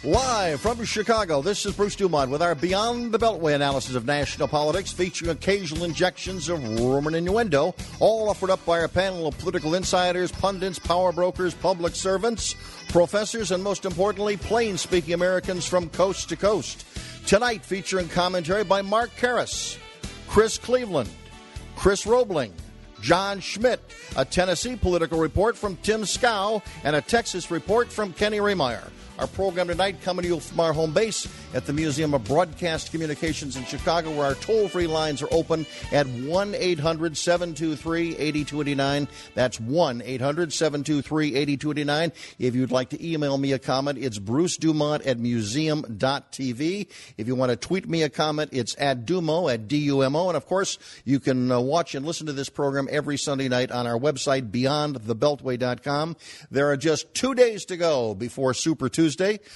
Live from Chicago, this is Bruce Dumont with our Beyond the Beltway analysis of national politics, featuring occasional injections of rumor and innuendo, all offered up by our panel of political insiders, pundits, power brokers, public servants, professors, and most importantly, plain-speaking Americans from coast to coast. Tonight, featuring commentary by Mark Karras, Chris Cleveland, Chris Roebling, John Schmidt, a Tennessee political report from Tim Scow, and a Texas report from Kenny Rehmeyer. Our program tonight coming to you from our home base at the Museum of Broadcast Communications in Chicago, where our toll-free lines are open at 1-800-723-8289. That's 1-800-723-8289. If you'd like to email me a comment, it's brucedumont@museum.tv. If you want to tweet me a comment, it's @Dumo, @DUMO. And, of course, you can watch and listen to this program every Sunday night on our website, beyondthebeltway.com. There are just 2 days to go before Super Tuesday.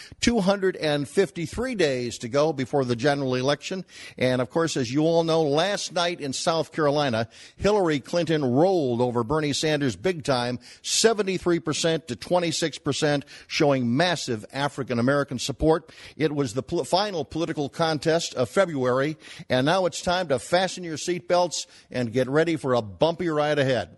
253 days to go before the general election. And, of course, as you all know, last night in South Carolina, Hillary Clinton rolled over Bernie Sanders big time, 73% to 26%, showing massive African-American support. It was the final political contest of February, and now it's time to fasten your seatbelts and get ready for a bumpy ride ahead.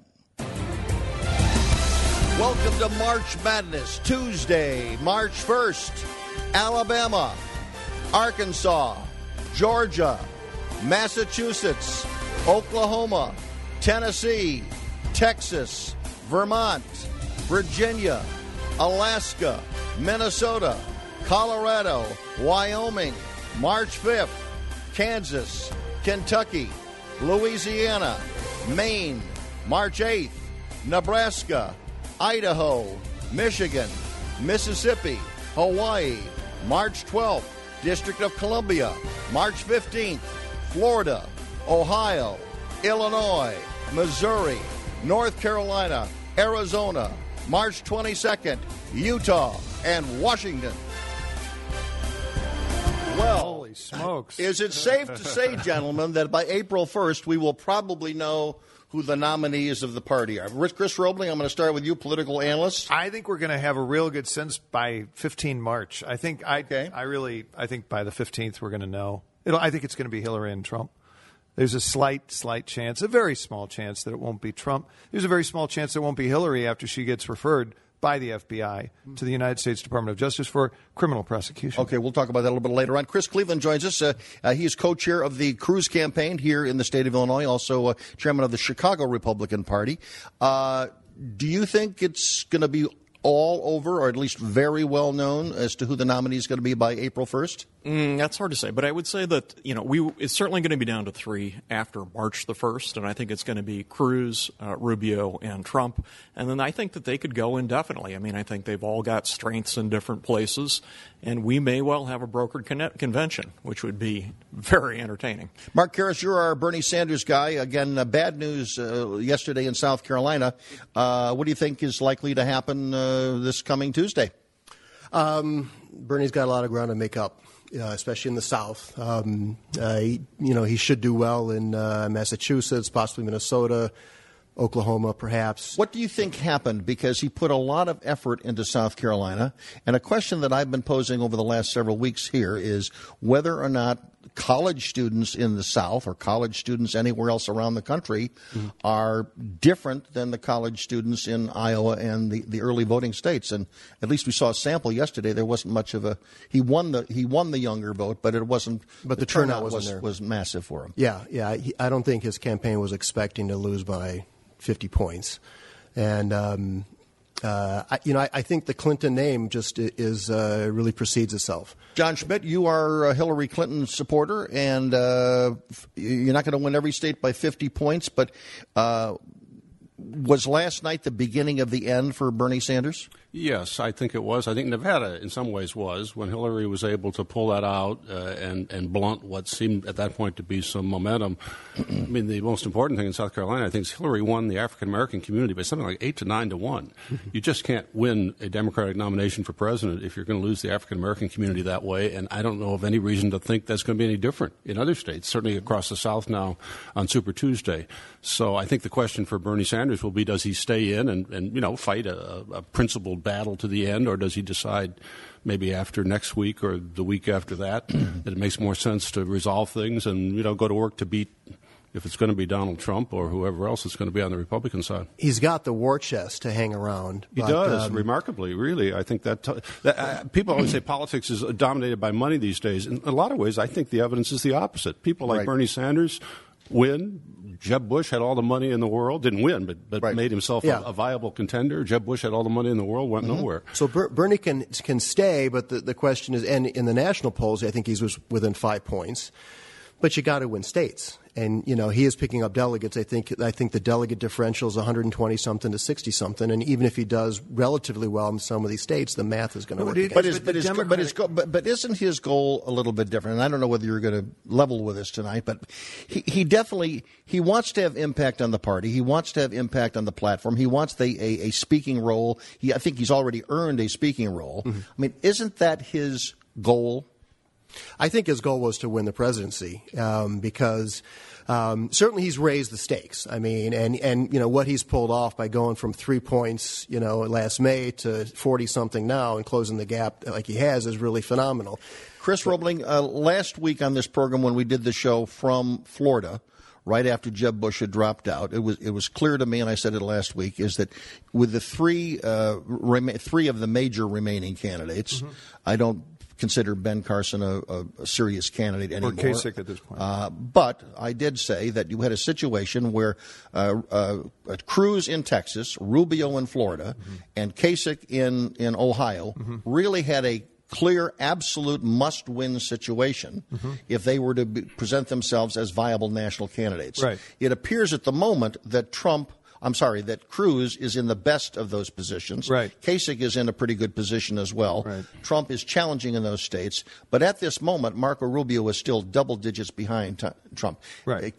Welcome to March Madness, Tuesday, March 1st. Alabama, Arkansas, Georgia, Massachusetts, Oklahoma, Tennessee, Texas, Vermont, Virginia, Alaska, Minnesota, Colorado, Wyoming, March 5th. Kansas, Kentucky, Louisiana, Maine, March 8th. Nebraska, Idaho, Michigan, Mississippi, Hawaii, March 12th, District of Columbia, March 15th, Florida, Ohio, Illinois, Missouri, North Carolina, Arizona, March 22nd, Utah, and Washington. Well, holy smokes. Is it safe to say, gentlemen, that by April 1st we will probably know who the nominees of the party are? Chris Roebling, I'm going to start with you, political analyst. I think we're going to have a real good sense by 15 March. I think I think by the 15th we're going to know. I think it's going to be Hillary and Trump. There's a slight chance, a very small chance that it won't be Trump. There's a very small chance it won't be Hillary after she gets referred by the FBI to the United States Department of Justice for criminal prosecution. Okay, we'll talk about that a little bit later on. Chris Cleveland joins us. He is co-chair of the Cruz campaign here in the state of Illinois, also chairman of the Chicago Republican Party. Do you think it's going to be all over, or at least very well known, as to who the nominee is going to be by April 1st? That's hard to say, but I would say that it's certainly going to be down to three after March the 1st, and I think it's going to be Cruz, Rubio, and Trump, and then I think that they could go indefinitely. I mean, I think they've all got strengths in different places, and we may well have a brokered convention, which would be very entertaining. Mark Karras, you're our Bernie Sanders guy. Again, bad news yesterday in South Carolina. What do you think is likely to happen this coming Tuesday? Bernie's got a lot of ground to make up, especially in the South. He should do well in Massachusetts, possibly Minnesota, Oklahoma, perhaps. What do you think happened? Because he put a lot of effort into South Carolina. And a question that I've been posing over the last several weeks here is whether or not college students in the South or college students anywhere else around the country are different than the college students in Iowa and the early voting states. And at least we saw a sample yesterday. There wasn't much of a he won the younger vote, but it wasn't. But the turnout was massive for him. Yeah. I don't think his campaign was expecting to lose by 50 points, and I think the Clinton name just is really precedes itself. John Schmidt, you are a Hillary Clinton supporter, and you're not going to win every state by 50 points, but was last night the beginning of the end for Bernie Sanders? Yes, I think it was. I think Nevada, in some ways, was when Hillary was able to pull that out and blunt what seemed at that point to be some momentum. I mean, the most important thing in South Carolina, I think, is Hillary won the African American community by something like 8 to 9 to 1. You just can't win a Democratic nomination for president if you're going to lose the African American community that way. And I don't know of any reason to think that's going to be any different in other states, certainly across the South now on Super Tuesday. So I think the question for Bernie Sanders will be, does he stay in and fight a principled battle to the end, or does he decide maybe after next week or the week after that that it makes more sense to resolve things and, go to work to beat, if it's going to be Donald Trump or whoever else it's going to be on the Republican side? He's got the war chest to hang around. He does, remarkably, really. I think that people always say politics is dominated by money these days. In a lot of ways, I think the evidence is the opposite. People like Bernie Sanders win. Jeb Bush had all the money in the world, didn't win, but made himself a viable contender. Jeb Bush had all the money in the world, went nowhere. So Bernie can stay, but the question is, and in the national polls, I think he was within 5 points. But you got to win states, and he is picking up delegates. I think the delegate differential is 120 something to 60 something, and even if he does relatively well in some of these states, the math is going to work. But isn't his goal a little bit different? And I don't know whether you're going to level with us tonight, but he definitely wants to have impact on the party. He wants to have impact on the platform. He wants a speaking role. I think he's already earned a speaking role. Mm-hmm. I mean, isn't that his goal? I think his goal was to win the presidency because certainly he's raised the stakes. I mean, and what he's pulled off by going from 3 points, last May to 40-something now and closing the gap like he has is really phenomenal. Chris Roebling, last week on this program when we did the show from Florida, right after Jeb Bush had dropped out, it was clear to me, and I said it last week, is that with the three of the major remaining candidates, I don't consider Ben Carson a serious candidate anymore. Or Kasich at this point. But I did say that you had a situation where Cruz in Texas, Rubio in Florida, and Kasich in Ohio really had a clear, absolute must-win situation if they were to present themselves as viable national candidates. Right. It appears at the moment that that Cruz is in the best of those positions. Right. Kasich is in a pretty good position as well. Right. Trump is challenging in those states. But at this moment, Marco Rubio is still double digits behind Trump. Right.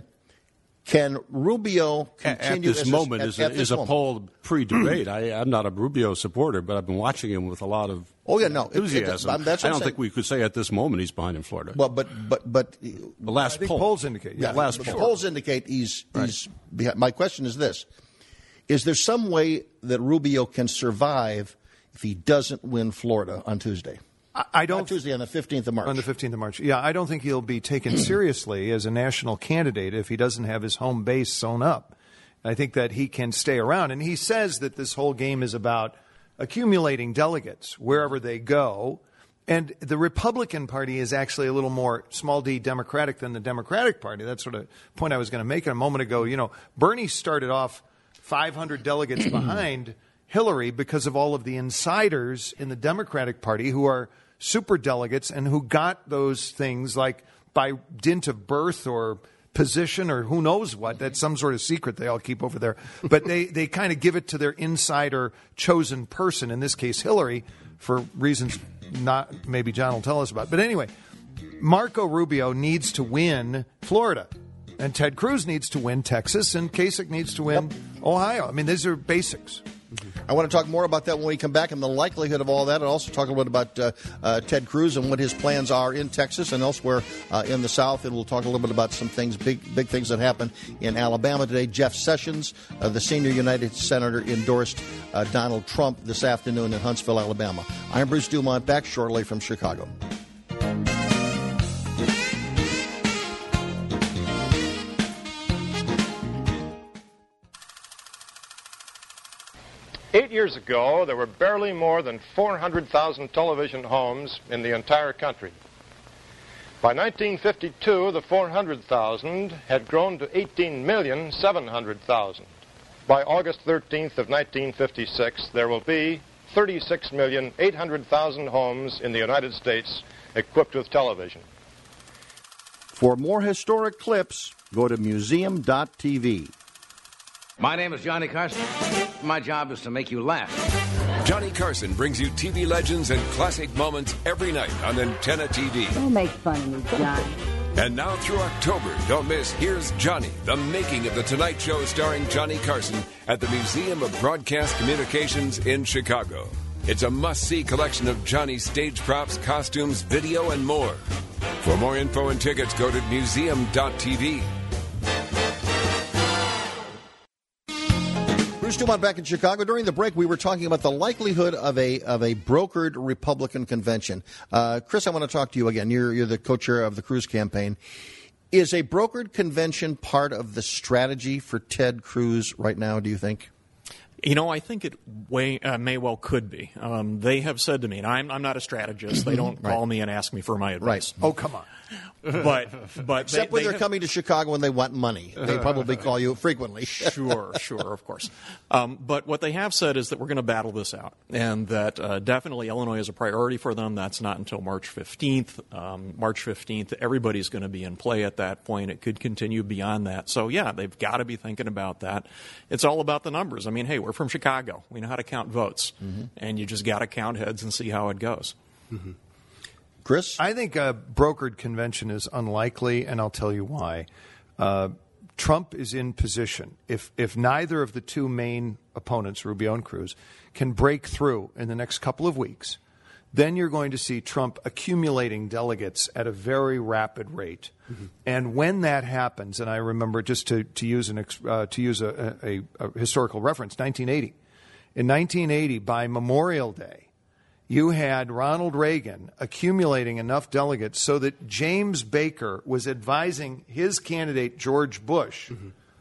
Can Rubio continue at this moment is a poll pre-debate? I'm not a Rubio supporter, but I've been watching him with a lot of enthusiasm. I don't think we could say at this moment he's behind in Florida. Well, but the last poll. Polls indicate. Yeah, the polls indicate he's behind. My question is this: is there some way that Rubio can survive if he doesn't win Florida on Tuesday? I don't. Not Tuesday, on the 15th of March. On the 15th of March. Yeah, I don't think he'll be taken seriously as a national candidate if he doesn't have his home base sewn up. I think that he can stay around. And he says that this whole game is about accumulating delegates wherever they go. And the Republican Party is actually a little more small d Democratic than the Democratic Party. That's sort of the point I was going to make a moment ago. Bernie started off 500 delegates behind Hillary because of all of the insiders in the Democratic Party who are super delegates and who got those things like by dint of birth or position or who knows what. That's some sort of secret they all keep over there. But they kind of give it to their insider chosen person, in this case Hillary, for reasons not maybe John will tell us about. But anyway, Marco Rubio needs to win Florida. And Ted Cruz needs to win Texas, and Kasich needs to win Ohio. I mean, these are basics. I want to talk more about that when we come back and the likelihood of all that, and also talk a little bit about Ted Cruz and what his plans are in Texas and elsewhere in the South. And we'll talk a little bit about some things, big things that happened in Alabama today. Jeff Sessions, the senior United Senator, endorsed Donald Trump this afternoon in Huntsville, Alabama. I'm Bruce Dumont, back shortly from Chicago. Eight years ago, there were barely more than 400,000 television homes in the entire country. By 1952, the 400,000 had grown to 18,700,000. By August 13th of 1956, there will be 36,800,000 homes in the United States equipped with television. For more historic clips, go to museum.tv. My name is Johnny Carson. My job is to make you laugh. Johnny Carson brings you TV legends and classic moments every night on Antenna TV. Don't make fun of me, John. And now through October, don't miss Here's Johnny, the making of The Tonight Show starring Johnny Carson at the Museum of Broadcast Communications in Chicago. It's a must-see collection of Johnny's stage props, costumes, video, and more. For more info and tickets, go to museum.tv. Bruce Dumont back in Chicago. During the break, we were talking about the likelihood of a brokered Republican convention. Chris, I want to talk to you again. You're the co-chair of the Cruz campaign. Is a brokered convention part of the strategy for Ted Cruz right now, do you think? I think it may well could be. They have said to me, and I'm not a strategist. They don't call me and ask me for my advice. Right. Oh, come on. But except when they're coming to Chicago and they want money. They probably call you frequently. Sure, of course. But what they have said is that we're going to battle this out, and that definitely Illinois is a priority for them. That's not until March 15th. March 15th, everybody's going to be in play at that point. It could continue beyond that. So, yeah, they've got to be thinking about that. It's all about the numbers. I mean, hey, we're from Chicago. We know how to count votes, and you just got to count heads and see how it goes. Mm-hmm. Chris? I think a brokered convention is unlikely, and I'll tell you why. Trump is in position. If neither of the two main opponents, Rubio and Cruz, can break through in the next couple of weeks, then you're going to see Trump accumulating delegates at a very rapid rate. Mm-hmm. And when that happens, and I remember just to use a historical reference, 1980. In 1980, by Memorial Day, you had Ronald Reagan accumulating enough delegates so that James Baker was advising his candidate, George Bush,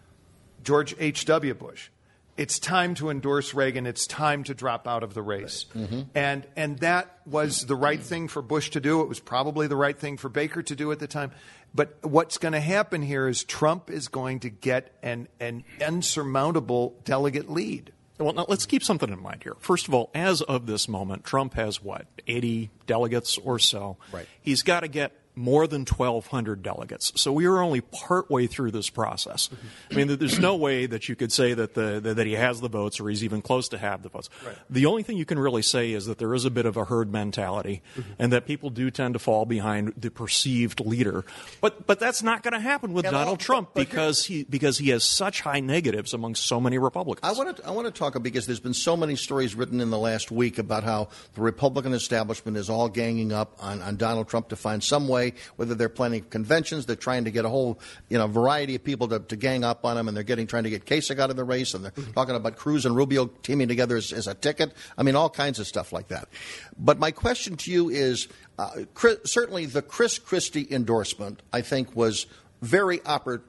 George H.W. Bush, it's time to endorse Reagan. It's time to drop out of the race. Mm-hmm. And that was the right thing for Bush to do. It was probably the right thing for Baker to do at the time. But what's going to happen here is Trump is going to get an insurmountable delegate lead. Well, now let's keep something in mind here. First of all, as of this moment, Trump has, 80 delegates or so. Right. He's got to get more than 1,200 delegates. So we are only partway through this process. Mm-hmm. I mean, there's no way that you could say that he has the votes or he's even close to have the votes. Right. The only thing you can really say is that there is a bit of a herd mentality and that people do tend to fall behind the perceived leader. But that's not going to happen with Donald Trump because he has such high negatives among so many Republicans. I want to talk because there's been so many stories written in the last week about how the Republican establishment is all ganging up on Donald Trump to find some way, whether they're planning conventions, they're trying to get a whole variety of people to gang up on him, and they're trying to get Kasich out of the race, and they're talking about Cruz and Rubio teaming together as a ticket. I mean, all kinds of stuff like that. But my question to you is, certainly the Chris Christie endorsement, I think, was very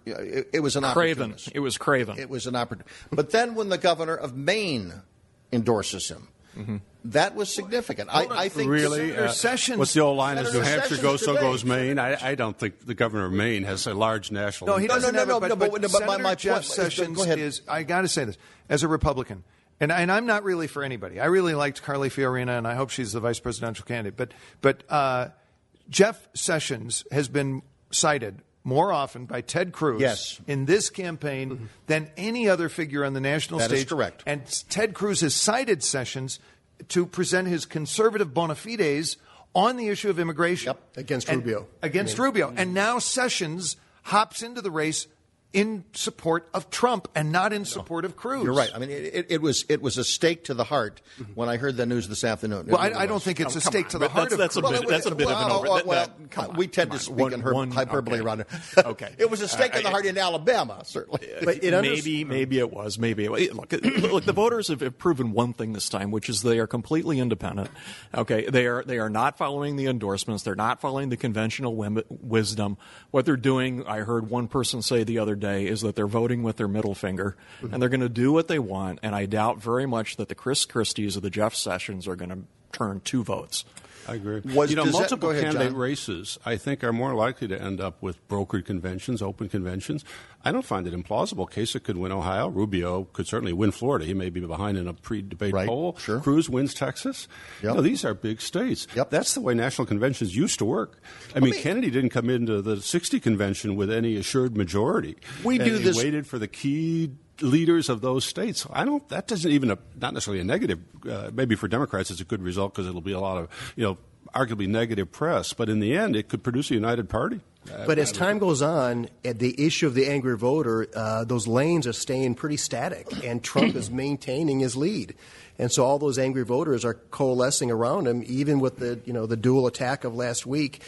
it was an craven. opportunity. It was craven. It was an opportunity. But then when the governor of Maine endorses him, that was significant. I think really. Sessions. What's the old line? As New Hampshire Sessions goes, so today. goes Maine. I don't think the governor of Maine has a large national. No, he doesn't. But my Jeff point Sessions go ahead. is. I got to say this as a Republican, and I'm not really for anybody. I really liked Carly Fiorina, and I hope she's the vice presidential candidate. But Jeff Sessions has been cited more often by Ted Cruz in this campaign than any other figure on the national stage. That is correct. And Ted Cruz has cited Sessions to present his conservative bona fides on the issue of immigration. Against Rubio. Rubio. And now Sessions hops into the race in support of Trump and not in support of Cruz. You're right. I mean, it was a stake to the heart when I heard the news this afternoon. Well, I don't think it's a stake to the heart. That's a bit of an over. We tend to speak in hyperbole around it. Okay. It was a stake to the heart in Alabama, certainly. But maybe it was. Look, the voters have proven one thing this time, which is they are completely independent. Okay, they are not following the endorsements. They're not following the conventional wisdom. What they're doing, I heard one person say the other day, is that they're voting with their middle finger, and they're going to do what they want. And I doubt very much that the Chris Christies or the Jeff Sessions are going to turn 2 votes. I agree. Go Multiple ahead, candidate John. races, I think, are more likely to end up with brokered conventions, open conventions. I don't find it implausible. Kasich could win Ohio. Rubio could certainly win Florida. He may be behind in a pre-debate poll. Sure. Cruz wins Texas. Yep. These are big states. Yep. That's the way national conventions used to work. I mean, Kennedy didn't come into the 60 convention with any assured majority. He waited for the key leaders of those states. That doesn't even not necessarily a negative. Maybe for Democrats it's a good result because it'll be a lot of arguably negative press. But in the end, it could produce a united party. But as time goes on, the issue of the angry voter, those lanes are staying pretty static, and Trump is maintaining his lead. And so all those angry voters are coalescing around him, even with the dual attack of last week.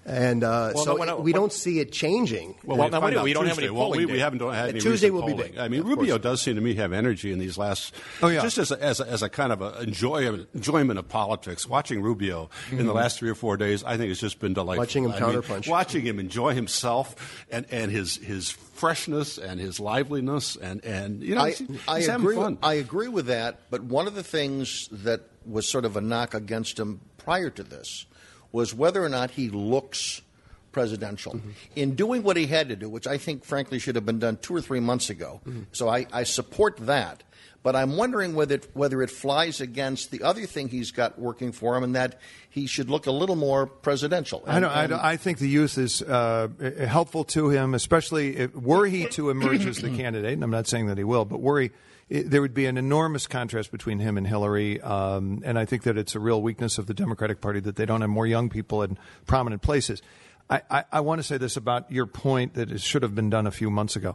And we don't see it changing. Well, now we don't have any polling. We haven't had any Tuesday will polling. be big. I mean, Rubio does seem to me have energy in these last. Just as a kind of a enjoyment of politics. Watching Rubio in the last 3 or 4 days, I think it's just been delightful. Watching him counterpunch, watching him enjoy himself and his freshness and his liveliness and you know, he's having fun. I agree with that, but one of the things that was sort of a knock against him prior to this was whether or not he looks presidential. Mm-hmm. In doing what he had to do, which I think, frankly, should have been done 2 or 3 months ago. Mm-hmm. So I support that. But I'm wondering whether it flies against the other thing he's got working for him, and that he should look a little more presidential. I think the youth is helpful to him, especially were he to emerge as the candidate. And I'm not saying that he will, but there would be an enormous contrast between him and Hillary, and I think that it's a real weakness of the Democratic Party that they don't have more young people in prominent places. I want to say this about your point that it should have been done a few months ago.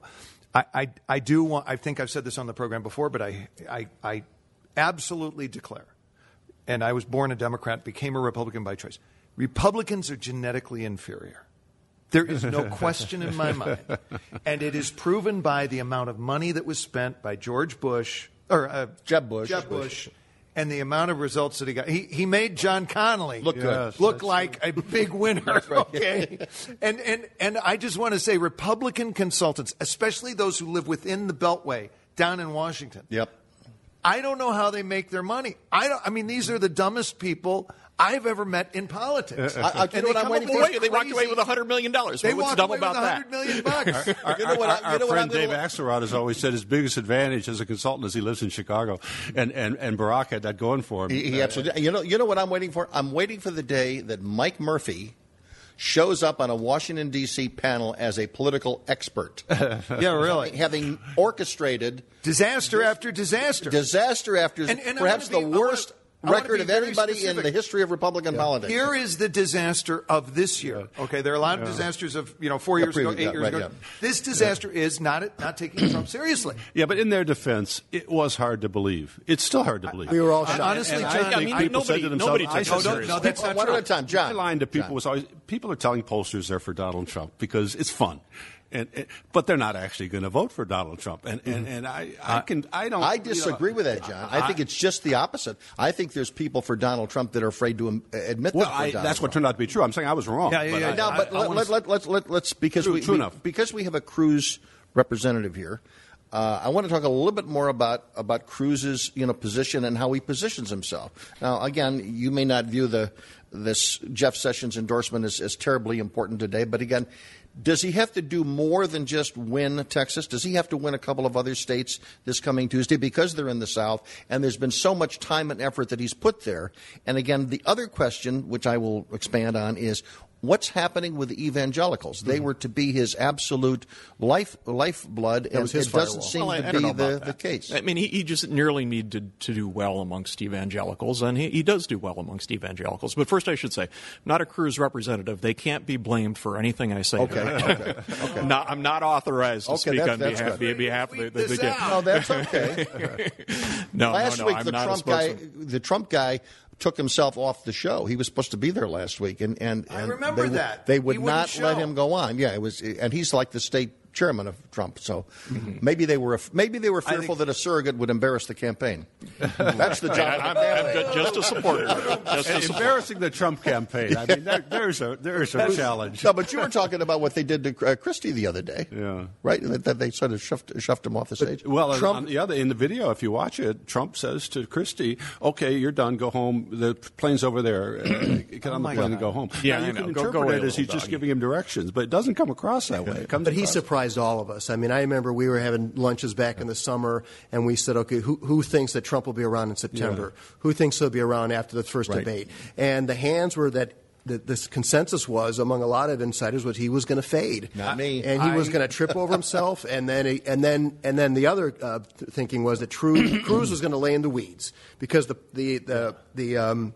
I do want. I think I've said this on the program before, but I absolutely declare, and I was born a Democrat, became a Republican by choice. Republicans are genetically inferior. There is no question in my mind, and it is proven by the amount of money that was spent by George Bush or Jeb Bush. And the amount of results that he got. He made John Connally look like a big winner. Right. Okay. And I just want to say Republican consultants, especially those who live within the Beltway down in Washington. Yep. I don't know how they make their money. I mean, these are the dumbest people I've ever met in politics. They walked away with $100 million. What's dumb about that? $100 million. Our friend Dave Axelrod has always said his biggest advantage as a consultant is he lives in Chicago, and Barack had that going for him. He absolutely. You know what I'm waiting for? I'm waiting for the day that Mike Murphy shows up on a Washington, D.C. panel as a political expert. Yeah, really. Having orchestrated disaster after disaster. And perhaps the worst record of anybody in the history of Republican politics. Here is the disaster of this year. Okay, there are a lot of disasters of 4 years ago, 8 years ago. Yeah. This disaster is not taking Trump seriously. Yeah, but in their defense, it was hard to believe. It's still hard to believe. We were all shocked. Honestly, John, I think people said to themselves, nobody takes it seriously. No, that's not one true. at a time, John. My line to people was always, people are telling pollsters they're for Donald Trump because it's fun. But they're not actually going to vote for Donald Trump, and I disagree with that, John. I think it's just the opposite. I think there's people for Donald Trump that are afraid to admit that's what turned out to be true. I'm saying I was wrong. Let's because we have a Cruz representative here. I want to talk a little bit more about Cruz's position and how he positions himself. Now, again, you may not view this Jeff Sessions endorsement as terribly important today, but again, does he have to do more than just win Texas? Does he have to win a couple of other states this coming Tuesday because they're in the South and there's been so much time and effort that he's put there? And again, the other question, which I will expand on, is what's happening with the evangelicals? They were to be his absolute lifeblood, and it doesn't seem to be the case. I mean, he just nearly needed to do well amongst evangelicals, and he does do well amongst evangelicals. But first I should say, I'm not a Cruz representative. They can't be blamed for anything I say. Okay. I'm not authorized to speak on behalf of the No, that's okay. Last week, the Trump guy took himself off the show. He was supposed to be there last week, and I remember that they would not let him go on. Yeah, it was, and he's like the state chairman of Trump. So maybe they were fearful that a surrogate would embarrass the campaign. That's the job. I'm just a supporter. Embarrassing the Trump campaign. I mean, there's a challenge. No, but you were talking about what they did to Christie the other day. Yeah. Right? That they sort of shoved him off the stage. Well, Trump, in the video, if you watch it, Trump says to Christie, "Okay, you're done. Go home. The plane's over there. Get on the plane and go home." Yeah, now, you can interpret it as he's just giving him directions, but it doesn't come across that way. But he surprised all of us. I mean, I remember we were having lunches back in the summer, and we said, okay, who thinks that Trump will be around in September? Yeah. Who thinks he'll be around after the first debate? And the hands were that this consensus was among a lot of insiders was he was going to fade. Not me. And he was going to trip over himself, and then the other thinking was that Cruz was going to lay in the weeds because the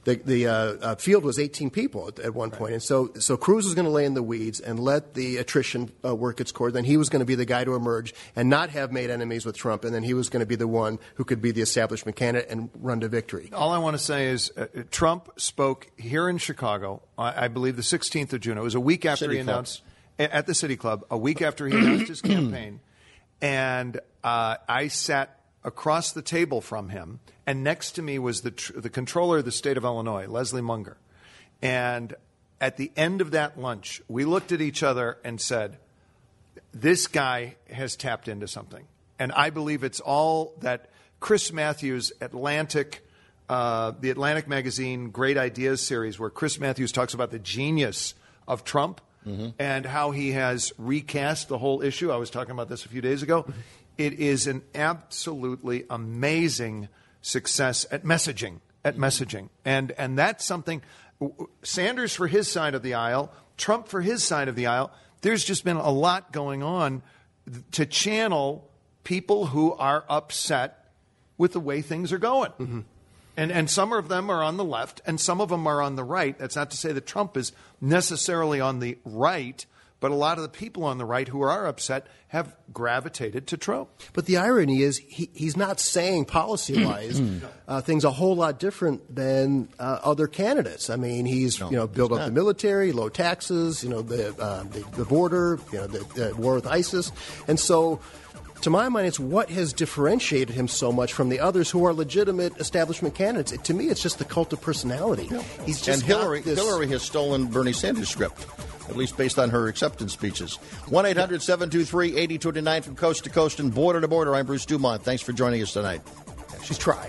the field was 18 people at one point. And so Cruz was going to lay in the weeds and let the attrition work its course. Then he was going to be the guy to emerge and not have made enemies with Trump. And then he was going to be the one who could be the establishment candidate and run to victory. All I want to say is Trump spoke here in Chicago, I believe the 16th of June. It was a week after he announced at the City Club, a week after he announced his campaign. And I sat across the table from him, and next to me was the controller of the state of Illinois, Leslie Munger. And at the end of that lunch, we looked at each other and said, this guy has tapped into something. And I believe it's all that Chris Matthews, the Atlantic Magazine Great Ideas series, where Chris Matthews talks about the genius of Trump and how he has recast the whole issue. I was talking about this a few days ago. It is an absolutely amazing success at messaging. And that's something. Sanders for his side of the aisle, Trump for his side of the aisle. There's just been a lot going on to channel people who are upset with the way things are going. And some of them are on the left and some of them are on the right. That's not to say that Trump is necessarily on the right, but a lot of the people on the right who are upset have gravitated to Trump. But the irony is he's not saying policy-wise things a whole lot different than other candidates. I mean, he's built up the military, low taxes, the border, the war with ISIS. And so, to my mind, it's what has differentiated him so much from the others who are legitimate establishment candidates. To me, it's just the cult of personality. He's just Hillary has stolen Bernie Sanders' script, at least based on her acceptance speeches. 1-800-723-8229 from coast to coast and border to border. I'm Bruce Dumont. Thanks for joining us tonight. She's tried.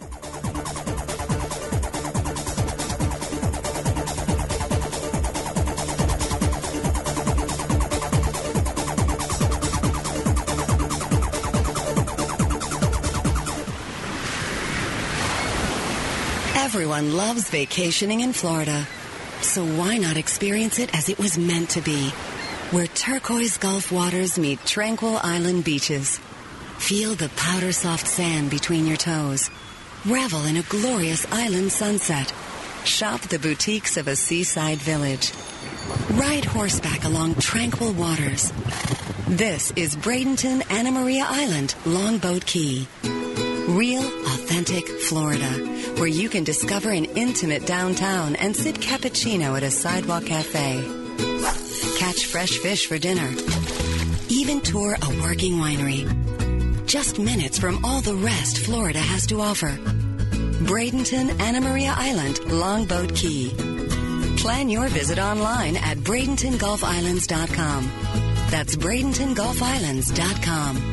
Everyone loves vacationing in Florida. So why not experience it as it was meant to be? Where turquoise Gulf waters meet tranquil island beaches. Feel the powder-soft sand between your toes. Revel in a glorious island sunset. Shop the boutiques of a seaside village. Ride horseback along tranquil waters. This is Bradenton Anna Maria Island, Longboat Key. Real, authentic Florida, where you can discover an intimate downtown and sip cappuccino at a sidewalk cafe. Catch fresh fish for dinner. Even tour a working winery. Just minutes from all the rest Florida has to offer. Bradenton Anna Maria Island, Longboat Key. Plan your visit online at BradentonGulfIslands.com. That's BradentonGulfIslands.com.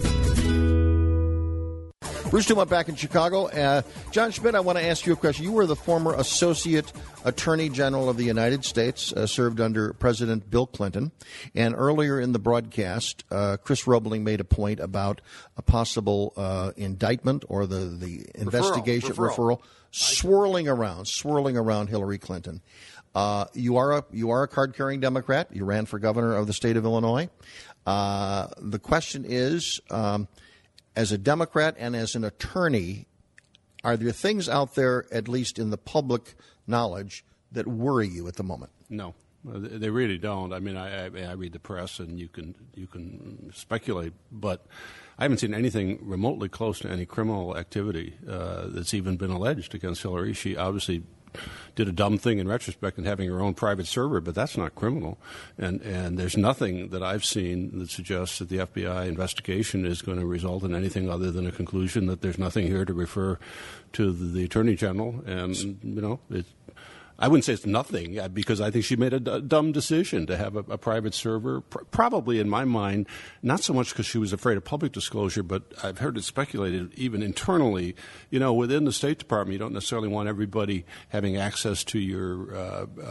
Bruce Dumont back in Chicago. John Schmidt, I want to ask you a question. You were the former Associate Attorney General of the United States, served under President Bill Clinton. And earlier in the broadcast, Chris Roebling made a point about a possible indictment or the investigation referral swirling around Hillary Clinton. You are a card-carrying Democrat. You ran for governor of the state of Illinois. The question is, as a Democrat and as an attorney, are there things out there, at least in the public knowledge, that worry you at the moment? No, they really don't. I mean, I read the press, and you can speculate, but I haven't seen anything remotely close to any criminal activity that's even been alleged against Hillary. She obviously did a dumb thing in retrospect in having her own private server, but that's not criminal. And there's nothing that I've seen that suggests that the FBI investigation is going to result in anything other than a conclusion that there's nothing here to refer to the Attorney General. And, I wouldn't say it's nothing, because I think she made a dumb decision to have a private server, probably in my mind, not so much because she was afraid of public disclosure, but I've heard it speculated even internally, within the State Department, you don't necessarily want everybody having access to your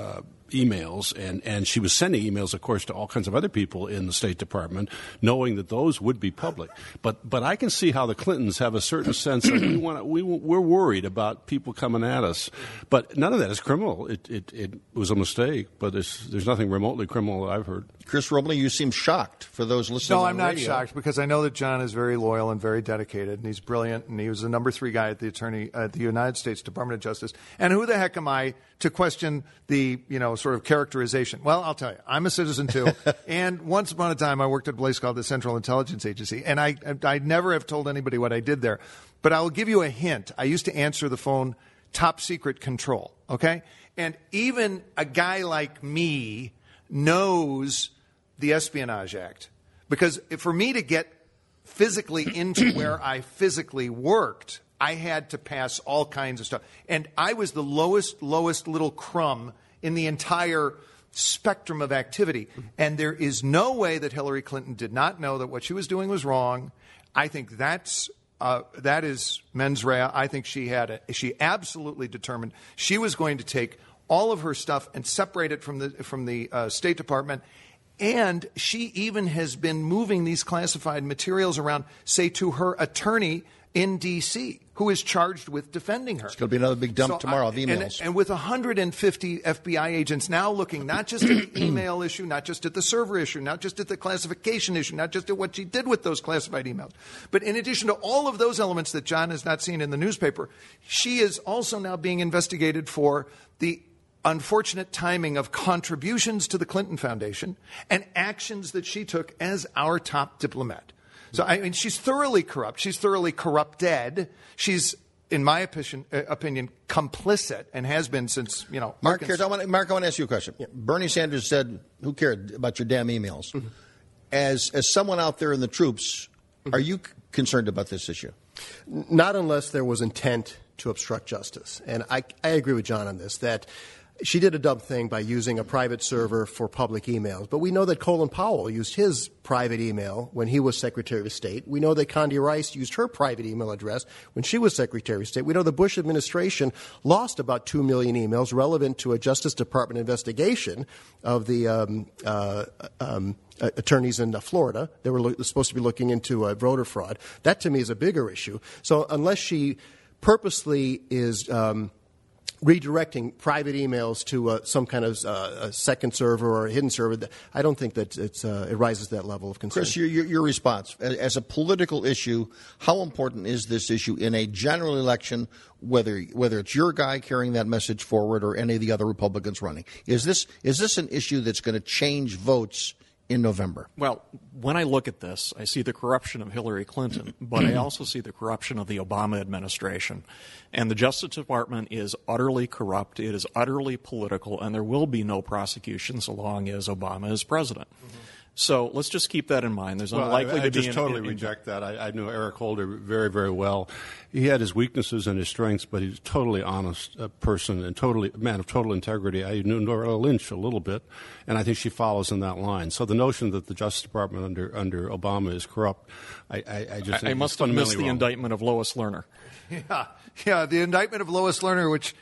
emails, and she was sending emails, of course, to all kinds of other people in the State Department, knowing that those would be public. But I can see how the Clintons have a certain sense that we're worried about people coming at us. But none of that is criminal. It was a mistake, but there's nothing remotely criminal that I've heard. Chris Robley, you seem shocked for those listening. No, on I'm not radio. shocked because I know that John is very loyal and very dedicated, and he's brilliant, and he was the number 3 guy at the United States Department of Justice. And who the heck am I to question the sort of characterization? Well, I'll tell you, I'm a citizen too, and once upon a time I worked at a place called the Central Intelligence Agency, and I never have told anybody what I did there, but I will give you a hint. I used to answer the phone top secret control, okay? And even a guy like me knows the Espionage Act. Because for me to get physically into where I physically worked, I had to pass all kinds of stuff. And I was the lowest little crumb in the entire spectrum of activity. And there is no way that Hillary Clinton did not know that what she was doing was wrong. I think that is mens rea. I think she absolutely determined she was going to take all of her stuff and separate it from the State Department. And she even has been moving these classified materials around, say, to her attorney in D.C., who is charged with defending her. It's going to be another big dump tomorrow of emails. And with 150 FBI agents now looking not just at the email issue, not just at the server issue, not just at the classification issue, not just at what she did with those classified emails, but in addition to all of those elements that John has not seen in the newspaper, she is also now being investigated for the unfortunate timing of contributions to the Clinton Foundation and actions that she took as our top diplomat. So, I mean, she's thoroughly corrupt. She's thoroughly corrupted. She's, in my opinion, complicit and has been since, Mark, I want to ask you a question. Yeah. Bernie Sanders said, who cared about your damn emails? Mm-hmm. As someone out there in the troops, are you concerned about this issue? Not unless there was intent to obstruct justice. And I agree with John on this, that she did a dumb thing by using a private server for public emails. But we know that Colin Powell used his private email when he was Secretary of State. We know that Condi Rice used her private email address when she was Secretary of State. We know the Bush administration lost about 2 million emails relevant to a Justice Department investigation of the attorneys in Florida. They were supposed to be looking into voter fraud. That, to me, is a bigger issue. So unless she purposely is redirecting private emails to some kind of a second server or a hidden server, I don't think that it rises to that level of concern. Chris, your response. As a political issue, how important is this issue in a general election, whether it's your guy carrying that message forward or any of the other Republicans running? Is this an issue that's going to change votes in November? Well, when I look at this, I see the corruption of Hillary Clinton, but I also see the corruption of the Obama administration. And the Justice Department is utterly corrupt. It is utterly political, and there will be no prosecution so long as Obama is president. Mm-hmm. So let's just keep that in mind. There's unlikely to be... I just totally reject that. I knew Eric Holder very, very well. He had his weaknesses and his strengths, but he's a totally honest person and a man of total integrity. I knew Norella Lynch a little bit, and I think she follows in that line. So the notion that the Justice Department under Obama is corrupt, I just think I must have missed the indictment of Lois Lerner. Yeah, the indictment of Lois Lerner, which...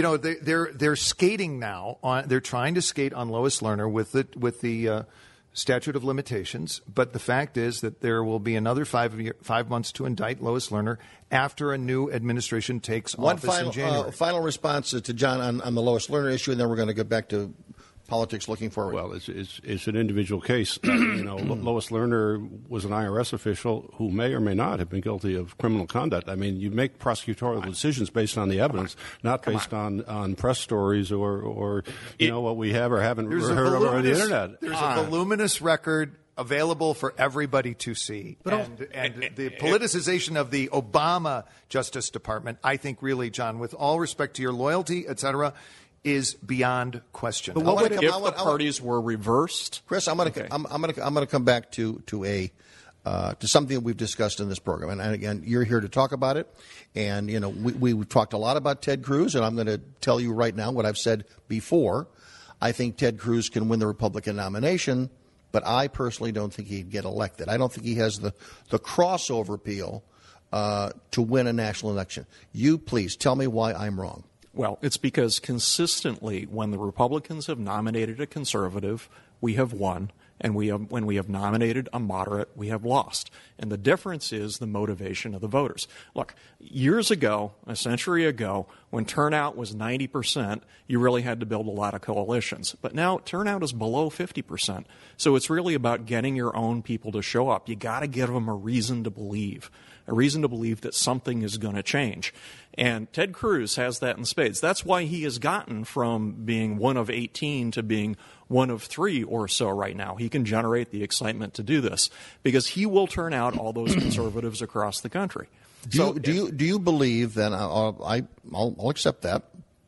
they're skating now on. They're trying to skate on Lois Lerner with the statute of limitations, but the fact is that there will be another 5 months to indict Lois Lerner after a new administration takes office in January. Final response to John on the Lois Lerner issue, and then we're going to get back to politics looking forward. Well, it's an individual case. Lois Lerner was an IRS official who may or may not have been guilty of criminal conduct. I mean, you make prosecutorial decisions based on the evidence, not based on press stories or what we have or haven't heard over the internet. There's a voluminous record available for everybody to see. And the politicization of the Obama Justice Department, I think really, John, with all respect to your loyalty, et cetera, is beyond question. But if the parties were reversed, Chris, I'm going to come back to something that we've discussed in this program, and again, you're here to talk about it. And we've talked a lot about Ted Cruz, and I'm going to tell you right now what I've said before. I think Ted Cruz can win the Republican nomination, but I personally don't think he'd get elected. I don't think he has the crossover appeal to win a national election. You please tell me why I'm wrong. Well, it's because consistently when the Republicans have nominated a conservative, we have won. And when we have nominated a moderate, we have lost. And the difference is the motivation of the voters. Look, years ago, a century ago, when turnout was 90%, you really had to build a lot of coalitions. But now turnout is below 50%. So it's really about getting your own people to show up. You got to give them a reason to believe that something is going to change. And Ted Cruz has that in spades. That's why he has gotten from being one of 18 to being one of 3 or so right now. He can generate the excitement to do this because he will turn out all those conservatives across the country. Do you believe then? I'll accept that.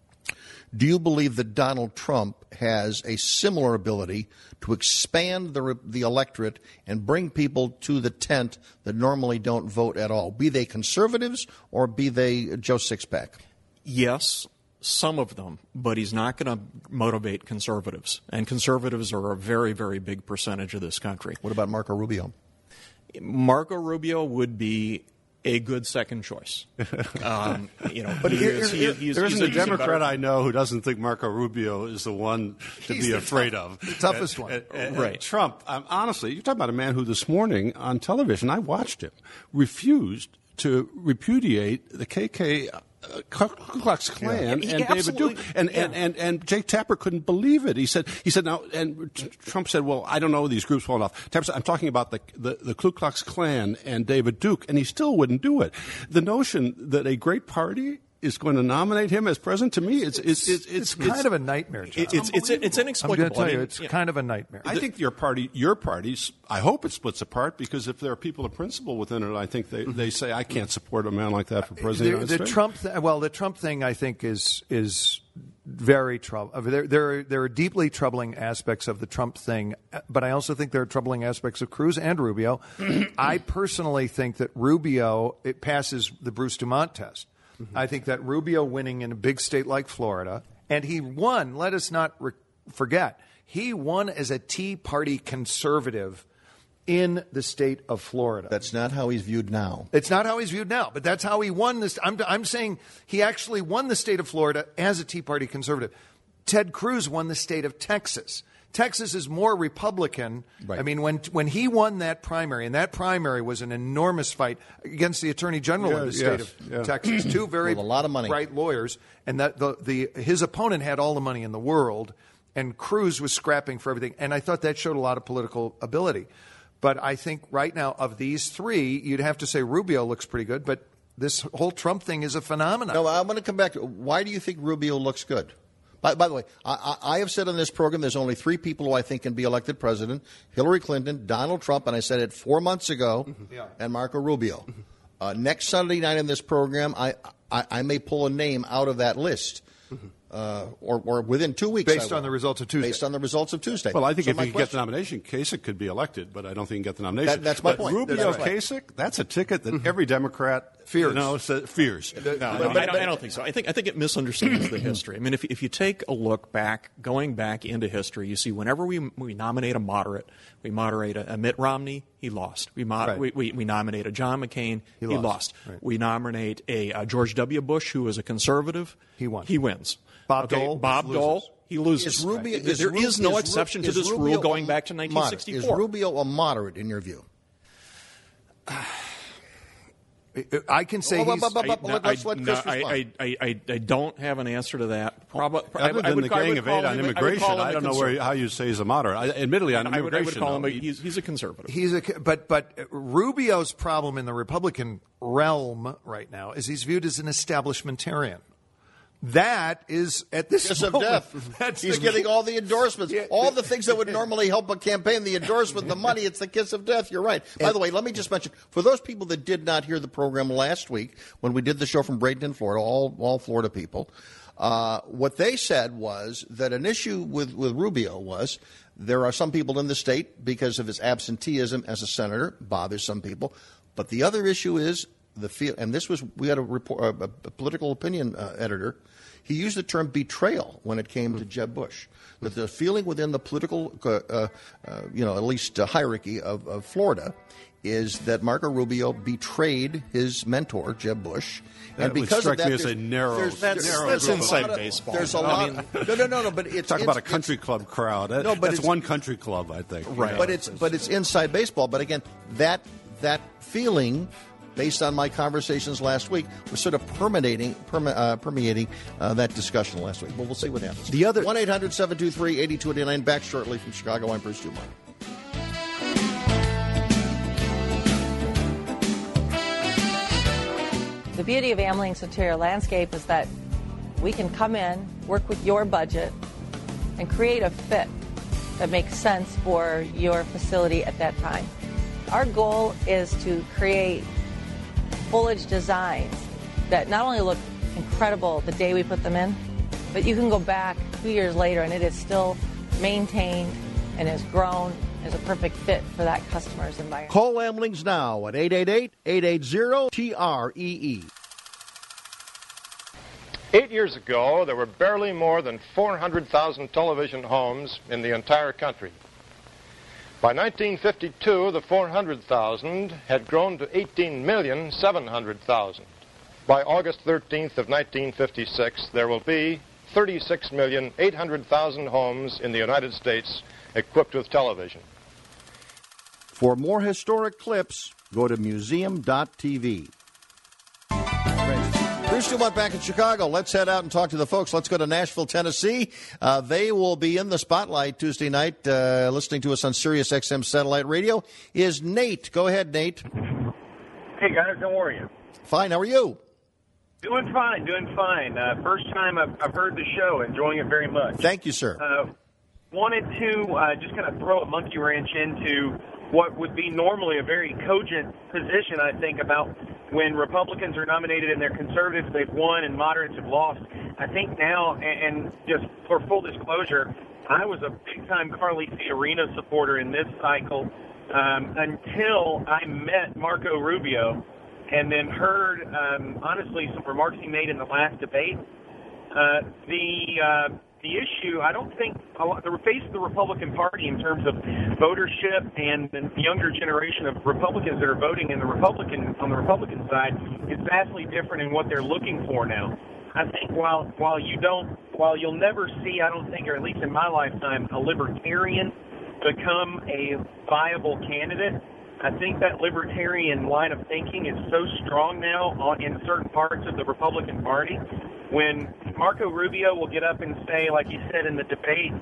Do you believe that Donald Trump has a similar ability to expand the electorate and bring people to the tent that normally don't vote at all, be they conservatives or be they Joe Sixpack? Yes, some of them, but he's not going to motivate conservatives. And conservatives are a very, very big percentage of this country. What about Marco Rubio? Marco Rubio would be a good second choice. But there isn't a Democrat I know who doesn't think Marco Rubio is the one to be afraid of. The toughest one. Right. Trump, honestly, you're talking about a man who this morning on television, I watched him, refused to repudiate the KK Ku Klux Klan and David Duke, and Jake Tapper couldn't believe it. He said now, and Trump said, well, I don't know these groups well enough. Tapper said, I'm talking about the Ku Klux Klan and David Duke, and he still wouldn't do it. The notion that a great party is going to nominate him as president, to me, it's kind of a nightmare, John. It's inexplicable. I'm going to tell you, it's kind of a nightmare. I think your party's, I hope it splits apart, because if there are people of principle within it, I think they say, I can't support a man like that for president of the United States. The Trump thing, I think, is very troubling. There are deeply troubling aspects of the Trump thing, but I also think there are troubling aspects of Cruz and Rubio. I personally think that Rubio, it passes the Bruce Dumont test. I think that Rubio winning in a big state like Florida, and he won, let us not forget, he won as a Tea Party conservative in the state of Florida. That's not how he's viewed now. It's not how he's viewed now, but that's how he won this. I'm saying he actually won the state of Florida as a Tea Party conservative. Ted Cruz won the state of Texas. Texas is more Republican. Right. I mean, when he won that primary, and that primary was an enormous fight against the Attorney General of the state of Texas, two very a lot of money. Bright lawyers, and that his opponent had all the money in the world, and Cruz was scrapping for everything. And I thought that showed a lot of political ability. But I think right now, of these 3, you'd have to say Rubio looks pretty good, but this whole Trump thing is a phenomenon. No, I'm going to come back to why do you think Rubio looks good? By the way, I have said on this program there's only 3 people who I think can be elected president: Hillary Clinton, Donald Trump, and I said it 4 months ago, and Marco Rubio. Next Sunday night in this program, I may pull a name out of that list. Or within 2 weeks. Based on the results of Tuesday. Based on the results of Tuesday. Well, I think if you get the nomination, Kasich could be elected, but I don't think you can get the nomination. That's my point. Rubio, Kasich, that's a ticket that every Democrat fears. I don't think so. I think it misunderstands the history. I mean, if you take a look back, going back into history, you see whenever we nominate a moderate, we moderate a Mitt Romney, he lost. We nominate a John McCain, he lost. Right. We nominate a George W. Bush, who is a conservative, he wins. Bob Dole, he loses. There is no exception to this rule going back to 1964. Is Rubio a moderate in your view? I can say I don't have an answer to that. Other than the Gang of 8 on immigration, I don't know how you say he's a moderate. Admittedly, on immigration, I would call him he's a conservative. But Rubio's problem in the Republican realm right now is he's viewed as an establishmentarian. That is, at this kiss moment, of death. He's getting all the endorsements, all the things that would normally help a campaign, the endorsement, the money, it's the kiss of death. You're right. By the way, let me just mention, for those people that did not hear the program last week when we did the show from Bradenton, Florida, all Florida people, what they said was that an issue with Rubio was there are some people in the state, because of his absenteeism as a senator, bothers some people. But the other issue is and this was, we had a political opinion editor. He used the term betrayal when it came to Jeb Bush. That the feeling within the political, at least hierarchy of Florida is that Marco Rubio betrayed his mentor, Jeb Bush. And because of that, me as a narrow, that's inside baseball. There's a lot. No. But it's talk about a country club crowd. That's one country club, I think. Right. But it's inside baseball. But again, that feeling, based on my conversations last week, was sort of permeating that discussion last week. But we'll see what happens. The other 1-800-723-8289. Back shortly from Chicago. I'm Bruce Dumont. The beauty of Amling's interior landscape is that we can come in, work with your budget, and create a fit that makes sense for your facility at that time. Our goal is to create foliage designs that not only look incredible the day we put them in, but you can go back 2 years later and it is still maintained and has grown as a perfect fit for that customer's environment. Call Amlings now at 888-880-TREE. 8 years ago, there were barely more than 400,000 television homes in the entire country. By 1952, the 400,000 had grown to 18,700,000. By August 13th of 1956, there will be 36,800,000 homes in the United States equipped with television. For more historic clips, go to museum.tv. Bruce Dumont back in Chicago. Let's head out and talk to the folks. Let's go to Nashville, Tennessee. They will be in the spotlight Tuesday night, listening to us on Sirius XM satellite radio. Is Nate? Go ahead, Nate. Hey guys, how are you? Fine. How are you? Doing fine. First time I've heard the show. Enjoying it very much. Thank you, sir. Wanted to just kind of throw a monkey wrench into what would be normally a very cogent position, I think, about when Republicans are nominated and they're conservatives, they've won, and moderates have lost. I think now, and just for full disclosure, I was a big-time Carly Fiorina supporter in this cycle until I met Marco Rubio and then heard, honestly, some remarks he made in the last debate. The issue, I don't think the face of the Republican Party in terms of votership and the younger generation of Republicans that are voting on the Republican side is vastly different in what they're looking for now. I think while you'll never see, I don't think, or at least in my lifetime, a libertarian become a viable candidate, I think that libertarian line of thinking is so strong now in certain parts of the Republican Party. When Marco Rubio will get up and say, like he said in the debate,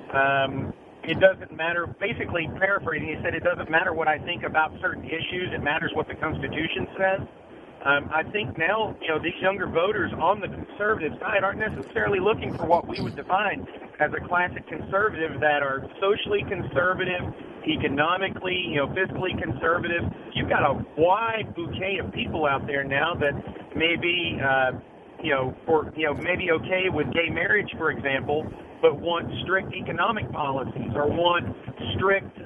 it doesn't matter, basically paraphrasing, he said it doesn't matter what I think about certain issues, it matters what the Constitution says. I think now, these younger voters on the conservative side aren't necessarily looking for what we would define as a classic conservative that are socially conservative, economically, fiscally conservative. You've got a wide bouquet of people out there now that may be, maybe okay with gay marriage, for example, but want strict economic policies or want strict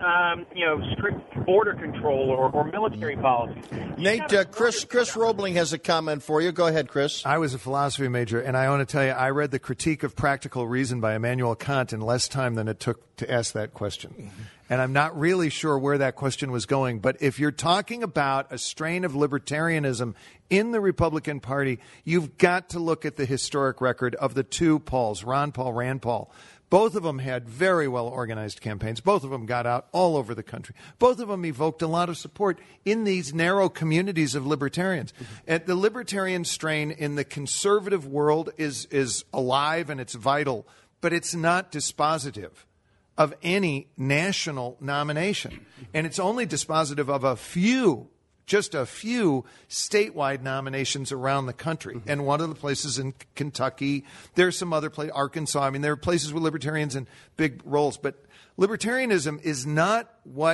border control or military policies. Nate, Chris Roebling has a comment for you. Go ahead, Chris. I was a philosophy major, and I want to tell you, I read The Critique of Practical Reason by Immanuel Kant in less time than it took to ask that question. Mm-hmm. And I'm not really sure where that question was going. But if you're talking about a strain of libertarianism in the Republican Party, you've got to look at the historic record of the two Pauls, Ron Paul, Rand Paul. Both of them had very well-organized campaigns. Both of them got out all over the country. Both of them evoked a lot of support in these narrow communities of libertarians. Mm-hmm. The libertarian strain in the conservative world is alive and it's vital, but it's not dispositive of any national nomination. And it's only dispositive of just a few statewide nominations around the country. Mm-hmm. And one of the places in Kentucky, there's some other places, Arkansas. I mean, there are places with libertarians in big roles. But libertarianism is not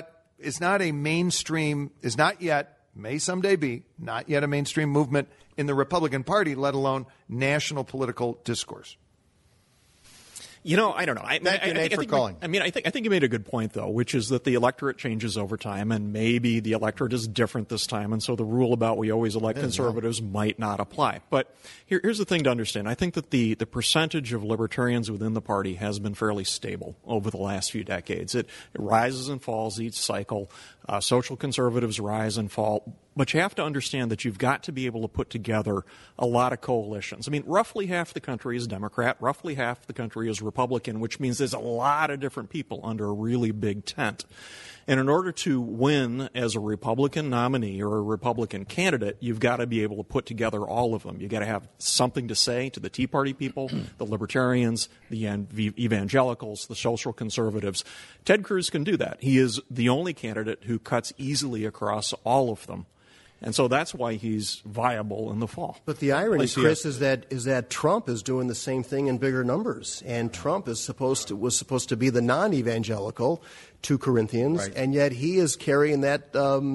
a mainstream, is not yet, may someday be, not yet a mainstream movement in the Republican Party, let alone national political discourse. I don't know. Thank you, Nate, for calling. I think you made a good point, though, which is that the electorate changes over time, and maybe the electorate is different this time, and so the rule about we always elect conservatives might not apply. But here's the thing to understand. I think that the percentage of libertarians within the party has been fairly stable over the last few decades. It rises and falls each cycle. Social conservatives rise and fall. But you have to understand that you've got to be able to put together a lot of coalitions. I mean, roughly half the country is Democrat, roughly half the country is Republican, which means there's a lot of different people under a really big tent. And in order to win as a Republican nominee or a Republican candidate, you've got to be able to put together all of them. You've got to have something to say to the Tea Party people, the Libertarians, the Evangelicals, the Social Conservatives. Ted Cruz can do that. He is the only candidate who cuts easily across all of them. And so that's why he's viable in the fall. But the irony, Chris, is that Trump is doing the same thing in bigger numbers, and Trump was supposed to be the non-evangelical 2 Corinthians, right. And yet he is carrying that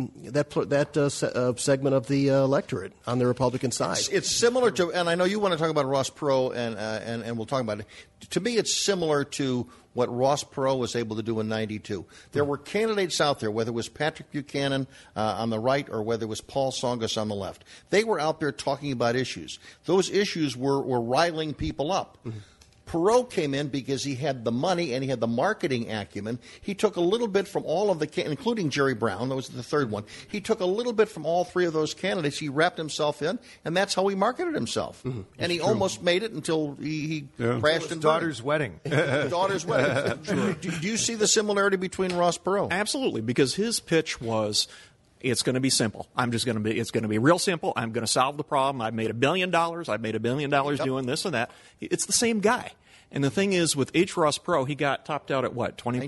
segment of the electorate on the Republican side. It's similar to, and I know you want to talk about Ross Perot, and we'll talk about it. To me, it's similar to what Ross Perot was able to do in '92. There were candidates out there, whether it was Patrick Buchanan on the right or whether it was Paul Tsongas on the left. They were out there talking about issues. Those issues were riling people up. Mm-hmm. Perot came in because he had the money and he had the marketing acumen. He took a little bit from all of the, including Jerry Brown, that was the third one. He took a little bit from all 3 of those candidates. He wrapped himself in, and that's how he marketed himself. Mm-hmm. And he almost made it until he crashed and daughter's wedding. Daughter's wedding. Sure. Do you see the similarity between Ross Perot? Absolutely, because his pitch was, it's going to be simple. It's going to be real simple. I'm going to solve the problem. I've made $1 billion. I've made $1 billion doing this and that. It's the same guy. And the thing is, with H. Ross Perot, he got topped out at what, 20%?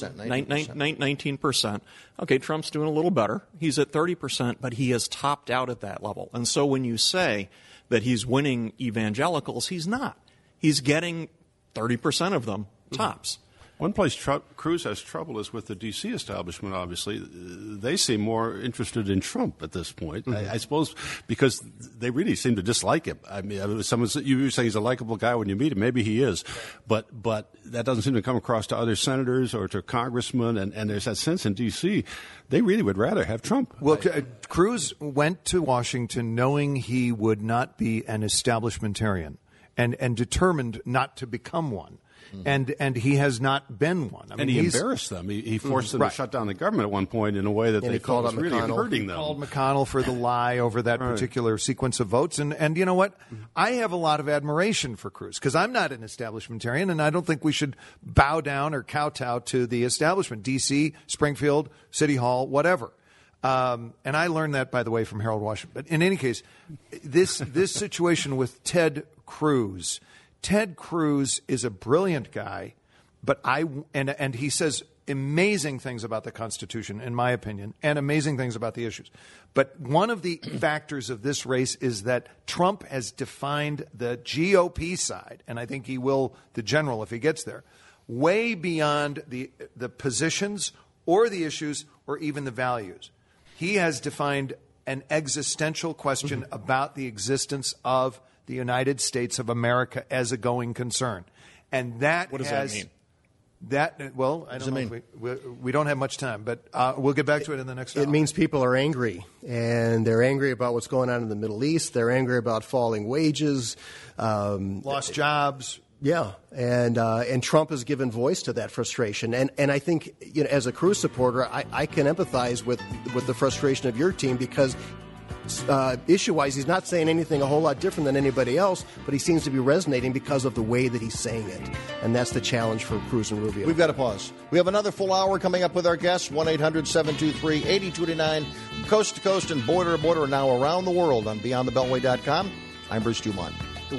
19%. Okay, Trump's doing a little better. He's at 30%, but he has topped out at that level. And so when you say that he's winning evangelicals, he's not. He's getting 30% of them tops. One place Cruz has trouble is with the D.C. establishment, obviously. They seem more interested in Trump at this point, I suppose, because they really seem to dislike him. I mean, you say he's a likable guy when you meet him. Maybe he is. But that doesn't seem to come across to other senators or to congressmen, and there's that sense in D.C. they really would rather have Trump. Well, Cruz went to Washington knowing he would not be an establishmentarian and determined not to become one. And he has not been one. I mean, he embarrassed them. He forced them to shut down the government at one point in a way that they thought was really hurting them. He called McConnell for the lie over that particular sequence of votes. And you know what? I have a lot of admiration for Cruz because I'm not an establishmentarian, and I don't think we should bow down or kowtow to the establishment, D.C., Springfield, City Hall, whatever. And I learned that, by the way, from Harold Washington. But in any case, this situation with Ted Cruz is a brilliant guy, but and he says amazing things about the Constitution, in my opinion, and amazing things about the issues. But one of the factors of this race is that Trump has defined the GOP side, and I think he will, the general, if he gets there, way beyond the positions or the issues or even the values. He has defined an existential question about the existence of the United States of America as a going concern. And that what does that mean? Well, I don't know. We don't have much time, but we'll get back to it in the next hour. It means people are angry, and they're angry about what's going on in the Middle East. They're angry about falling wages. Lost jobs. Yeah, and Trump has given voice to that frustration. And I think, as a Cruz supporter, I can empathize with the frustration of your team because issue-wise, he's not saying anything a whole lot different than anybody else, but he seems to be resonating because of the way that he's saying it. And that's the challenge for Cruz and Rubio. We've got to pause. We have another full hour coming up with our guests, 1-800-723-8229, coast to coast and border to border, and now around the world on BeyondTheBeltway.com. I'm Bruce Dumont.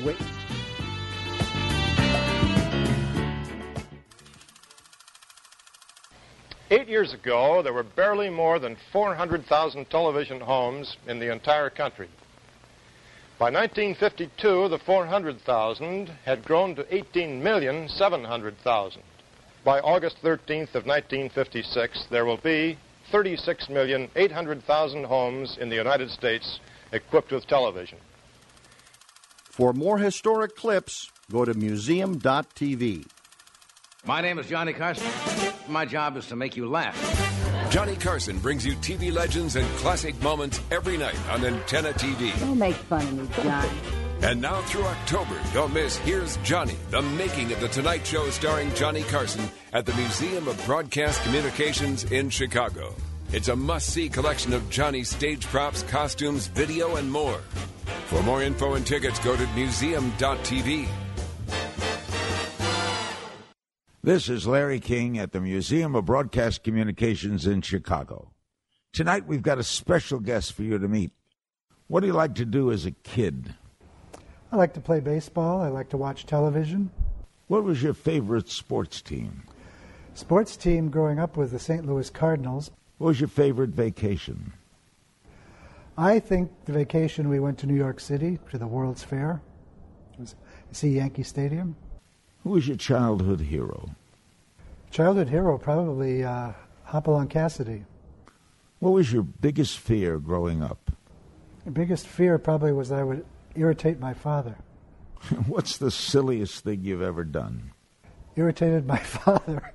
8 years ago, there were barely more than 400,000 television homes in the entire country. By 1952, the 400,000 had grown to 18,700,000. By August 13th of 1956, there will be 36,800,000 homes in the United States equipped with television. For more historic clips, go to museum.tv. My name is Johnny Carson. My job is to make you laugh. Johnny Carson brings you TV legends and classic moments every night on Antenna TV. Don't make fun of me, John. And now through October, don't miss Here's Johnny, the making of The Tonight Show starring Johnny Carson at the Museum of Broadcast Communications in Chicago. It's a must-see collection of Johnny's stage props, costumes, video, and more. For more info and tickets, go to museum.tv. This is Larry King at the Museum of Broadcast Communications in Chicago. Tonight we've got a special guest for you to meet. What do you like to do as a kid? I like to play baseball. I like to watch television. What was your favorite sports team? Sports team growing up was the St. Louis Cardinals. What was your favorite vacation? I think the vacation we went to New York City to the World's Fair. It was to see Yankee Stadium. Who was your childhood hero? Childhood hero, probably Hopalong Cassidy. What was your biggest fear growing up? The biggest fear probably was I would irritate my father. What's the silliest thing you've ever done? Irritated my father.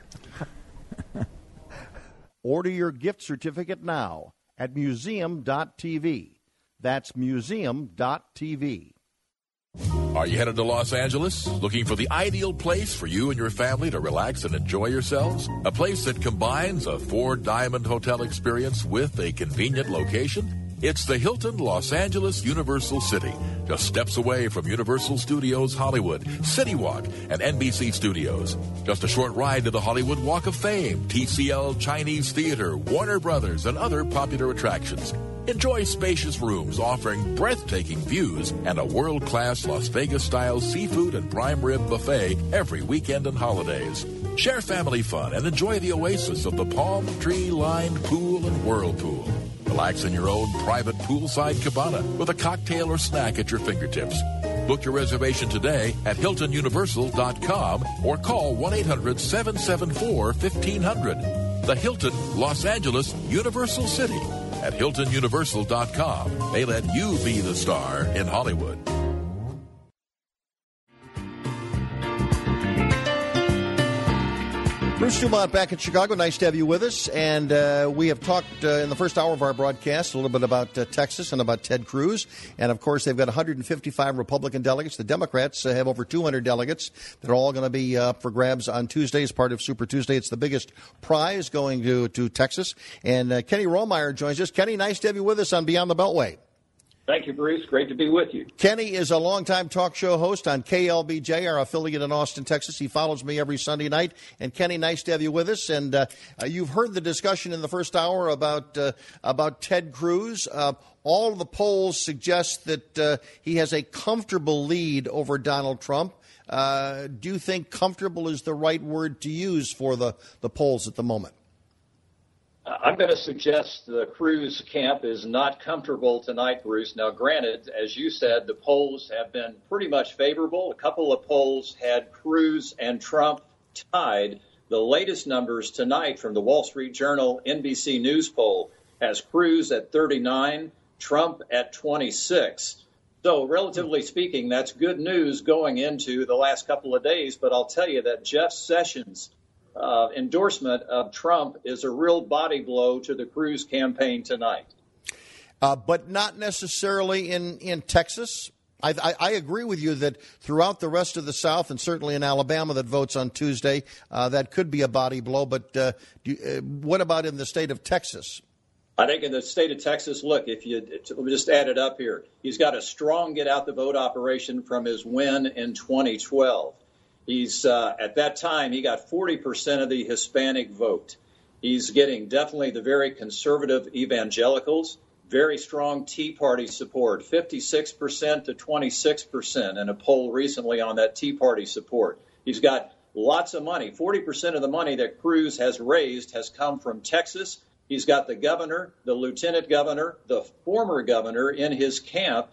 Order your gift certificate now at museum.tv. That's museum.tv. Are you headed to Los Angeles? Looking for the ideal place for you and your family to relax and enjoy yourselves? A place that combines a 4-diamond hotel experience with a convenient location? It's the Hilton Los Angeles Universal City, just steps away from Universal Studios Hollywood, City Walk, and NBC Studios. Just a short ride to the Hollywood Walk of Fame, TCL Chinese Theater, Warner Brothers, and other popular attractions. Enjoy spacious rooms offering breathtaking views and a world-class Las Vegas-style seafood and prime rib buffet every weekend and holidays. Share family fun and enjoy the oasis of the palm tree-lined pool and whirlpool. Relax in your own private poolside cabana with a cocktail or snack at your fingertips. Book your reservation today at HiltonUniversal.com or call 1-800-774-1500. The Hilton Los Angeles Universal City. At HiltonUniversal.com, they let you be the star in Hollywood. Bruce Dumont back in Chicago. Nice to have you with us. And we have talked in the first hour of our broadcast a little bit about Texas and about Ted Cruz. And, of course, they've got 155 Republican delegates. The Democrats have over 200 delegates that are all going to be up for grabs on Tuesday as part of Super Tuesday. It's the biggest prize going to Texas. And Kenny Romeyer joins us. Kenny, nice to have you with us on Beyond the Beltway. Thank you, Bruce. Great to be with you. Kenny is a longtime talk show host on KLBJ, our affiliate in Austin, Texas. He follows me every Sunday night. And, Kenny, nice to have you with us. And you've heard the discussion in the first hour about Ted Cruz. All of the polls suggest that he has a comfortable lead over Donald Trump. Do you think comfortable is the right word to use for the polls at the moment? I'm going to suggest the Cruz camp is not comfortable tonight, Bruce. Now, granted, as you said, the polls have been pretty much favorable. A couple of polls had Cruz and Trump tied. The latest numbers tonight from the Wall Street Journal NBC News poll has Cruz at 39, Trump at 26. So, relatively speaking, that's good news going into the last couple of days. But I'll tell you that Jeff Sessions' endorsement of Trump is a real body blow to the Cruz campaign tonight. But not necessarily in Texas. I agree with you that throughout the rest of the South, and certainly in Alabama that votes on Tuesday, that could be a body blow. But what about in the state of Texas? I think in the state of Texas, look, if you just add it up here, he's got a strong get-out-the-vote operation from his win in 2012. He's at that time, he got 40% of the Hispanic vote. He's getting definitely the very conservative evangelicals, very strong Tea Party support, 56% to 26% in a poll recently on that Tea Party support. He's got lots of money. 40% of the money that Cruz has raised has come from Texas. He's got the governor, the lieutenant governor, the former governor in his camp.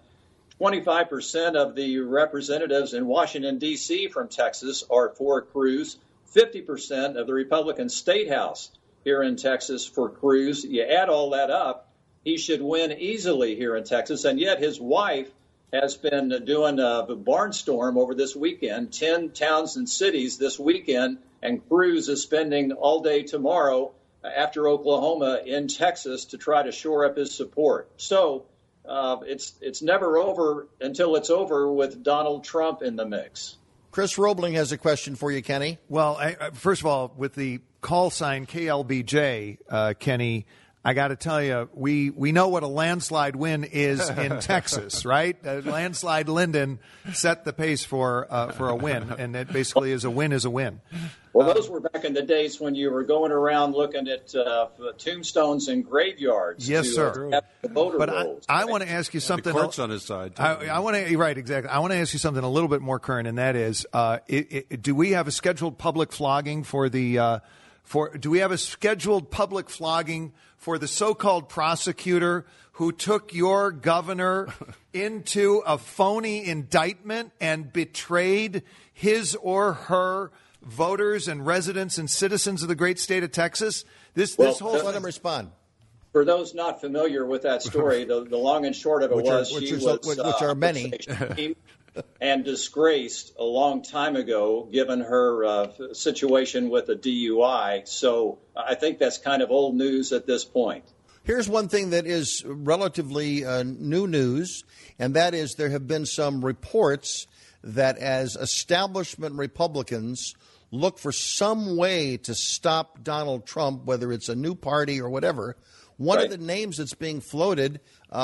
25% of the representatives in Washington, D.C. from Texas are for Cruz. 50% of the Republican State House here in Texas for Cruz. You add all that up, he should win easily here in Texas. And yet his wife has been doing a barnstorm over this weekend, 10 towns and cities this weekend, and Cruz is spending all day tomorrow after Oklahoma in Texas to try to shore up his support. So it's never over until it's over with Donald Trump in the mix. Chris Roebling has a question for you, Kenny. Well, first of all, with the call sign KLBJ, Kenny, I got to tell you, we know what a landslide win is in Texas, right? Landslide Lyndon set the pace for a win, and it basically is a win is a win. Well, those were back in the days when you were going around looking at tombstones and graveyards. Yes, sir. The voter but rolls, I want to ask you something. The court's on his side. I want to right, exactly. I want to ask you something a little bit more current, and that is, do we have a scheduled public flogging for the? Do we have a scheduled public flogging for the so-called prosecutor who took your governor into a phony indictment and betrayed his or her voters and residents and citizens of the great state of Texas? This whole let him respond. For those not familiar with that story, the long and short of it which are many. And disgraced a long time ago, given her situation with a DUI. So I think that's kind of old news at this point. Here's one thing that is relatively new news, and that is there have been some reports that as establishment Republicans look for some way to stop Donald Trump, whether it's a new party or whatever, one of the names that's being floated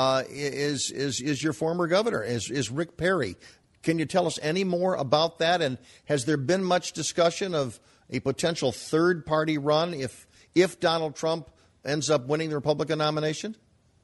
is your former governor, is Rick Perry. Can you tell us any more about that? And has there been much discussion of a potential third-party run if Donald Trump ends up winning the Republican nomination?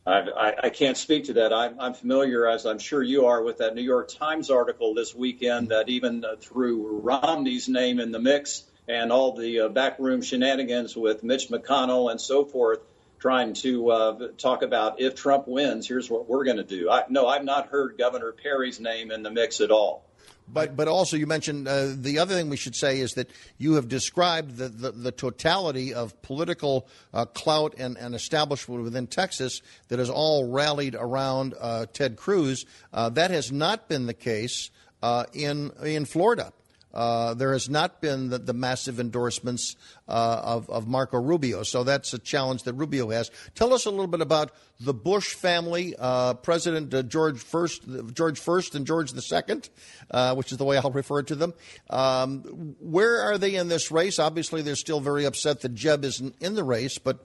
I can't speak to that. I'm familiar, as I'm sure you are, with that New York Times article this weekend that even threw Romney's name in the mix and all the backroom shenanigans with Mitch McConnell and so forth, trying to talk about if Trump wins, here's what we're going to do. I've not heard Governor Perry's name in the mix at all. But also you mentioned the other thing we should say is that you have described the totality of political clout and establishment within Texas that has all rallied around Ted Cruz. That has not been the case in Florida. There has not been the massive endorsements of Marco Rubio, so that's a challenge that Rubio has. Tell us a little bit about the Bush family, President George First and George II, which is the way I'll refer to them. Where are they in this race? Obviously, they're still very upset that Jeb isn't in the race, but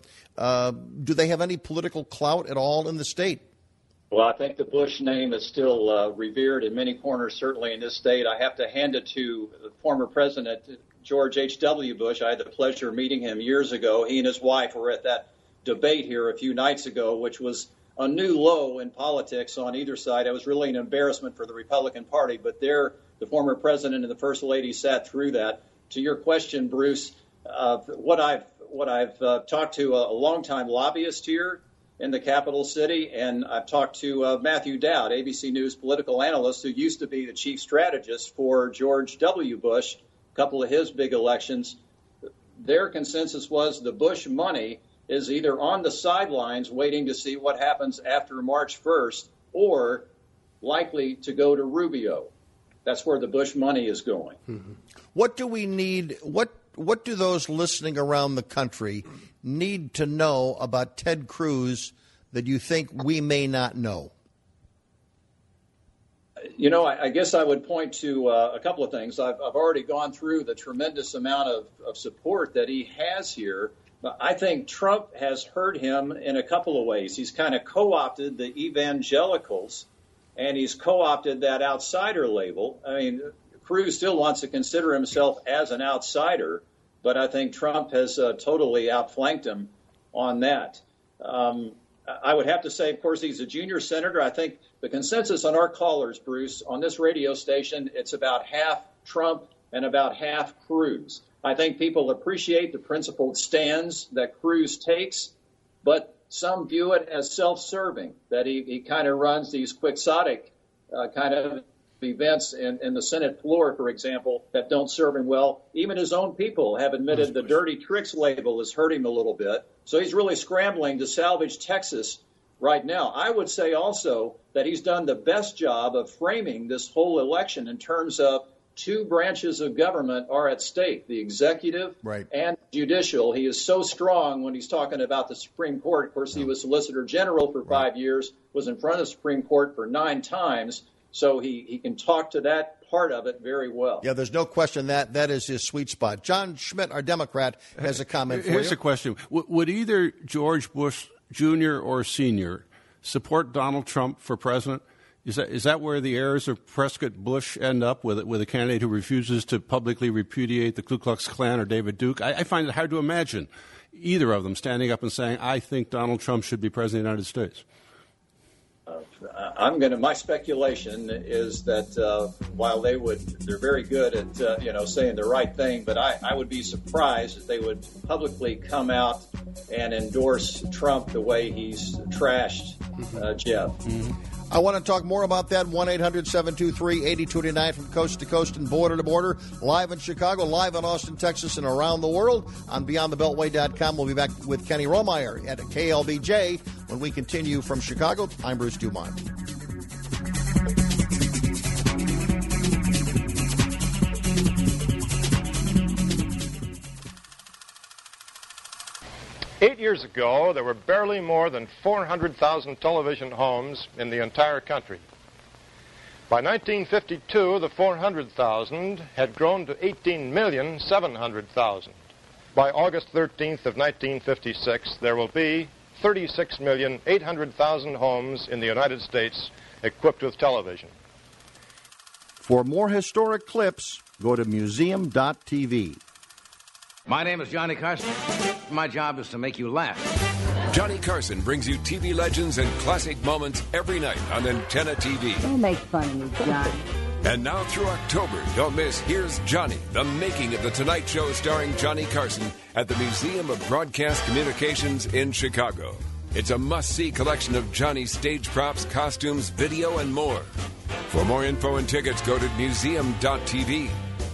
do they have any political clout at all in the state? Well, I think the Bush name is still revered in many corners, certainly in this state. I have to hand it to the former President George H.W. Bush. I had the pleasure of meeting him years ago. He and his wife were at that debate here a few nights ago, which was a new low in politics on either side. It was really an embarrassment for the Republican Party, but there the former president and the first lady sat through that. To your question, Bruce, what I've talked to a longtime lobbyist here in the capital city, and I've talked to Matthew Dowd, ABC News political analyst, who used to be the chief strategist for George W. Bush, a couple of his big elections. Their consensus was the Bush money is either on the sidelines waiting to see what happens after March 1st or likely to go to Rubio. That's where the Bush money is going. Mm-hmm. What do we need? What do those listening around the country need to know about Ted Cruz that you think we may not know? You know, I guess I would point to a couple of things. I've already gone through the tremendous amount of support that he has here. But I think Trump has hurt him in a couple of ways. He's kind of co-opted the evangelicals, and he's co-opted that outsider label. I mean, Cruz still wants to consider himself as an outsider, but I think Trump has totally outflanked him on that. I would have to say, of course, he's a junior senator. I think the consensus on our callers, Bruce, on this radio station, it's about half Trump and about half Cruz. I think people appreciate the principled stands that Cruz takes, but some view it as self-serving, that he kind of runs these quixotic kind of events in the Senate floor, for example, that don't serve him well. Even his own people have admitted the dirty tricks label has hurt him a little bit. So he's really scrambling to salvage Texas right now. I would say also that he's done the best job of framing this whole election in terms of two branches of government are at stake, the executive and judicial. He is so strong when he's talking about the Supreme Court. Of course, he was Solicitor General for 5 years, was in front of the Supreme Court for 9 times, so he can talk to that part of it very well. Yeah, there's no question that is his sweet spot. John Schmidt, our Democrat, has a comment for you. Here's a question. Would either George Bush Jr. or Sr. support Donald Trump for president? Is that where the heirs of Prescott Bush end up, with a candidate who refuses to publicly repudiate the Ku Klux Klan or David Duke? I find it hard to imagine either of them standing up and saying, I think Donald Trump should be president of the United States. My speculation is that while they're very good at saying the right thing, but I would be surprised if they would publicly come out and endorse Trump the way he's trashed Jeff. I want to talk more about that. 1-800-723-8229 from coast to coast and border to border. Live in Chicago, live in Austin, Texas, and around the world on BeyondTheBeltway.com. We'll be back with Kenny Romeyer at KLBJ when we continue from Chicago. I'm Bruce Dumont. Eight years ago, there were barely more than 400,000 television homes in the entire country. By 1952, the 400,000 had grown to 18,700,000. By August 13th of 1956, there will be 36,800,000 homes in the United States equipped with television. For more historic clips, go to museum.tv. My name is Johnny Carson. My job is to make you laugh. Johnny Carson brings you TV legends and classic moments every night on Antenna TV. Don't make fun of me, Johnny. And now through October, don't miss Here's Johnny, the making of The Tonight Show starring Johnny Carson at the Museum of Broadcast Communications in Chicago. It's a must-see collection of Johnny's stage props, costumes, video, and more. For more info and tickets, go to museum.tv.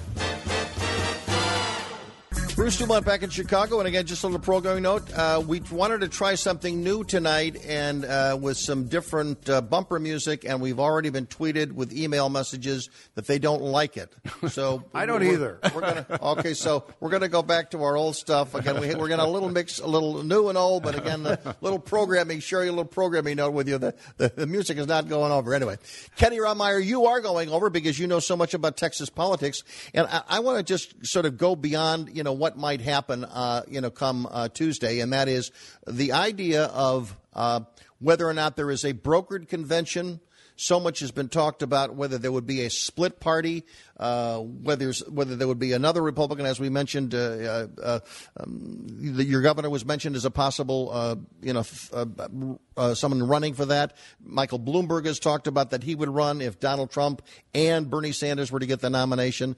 Bruce Dumont back in Chicago, and again, just on the programming note, we wanted to try something new tonight, and with some different bumper music, and we've already been tweeted with email messages that they don't like it. So I don't either. Okay, so we're gonna go back to our old stuff again. We're gonna mix a little new and old, but again, a little programming. Share a little programming note with you. The music is not going over anyway. Kenny Romeyer, you are going over because you know so much about Texas politics, and I want to just sort of go beyond what might happen, come Tuesday, and that is the idea of whether or not there is a brokered convention. So much has been talked about whether there would be a split party, whether there would be another Republican, as we mentioned. Your governor was mentioned as a possible, someone running for that. Michael Bloomberg has talked about that he would run if Donald Trump and Bernie Sanders were to get the nomination.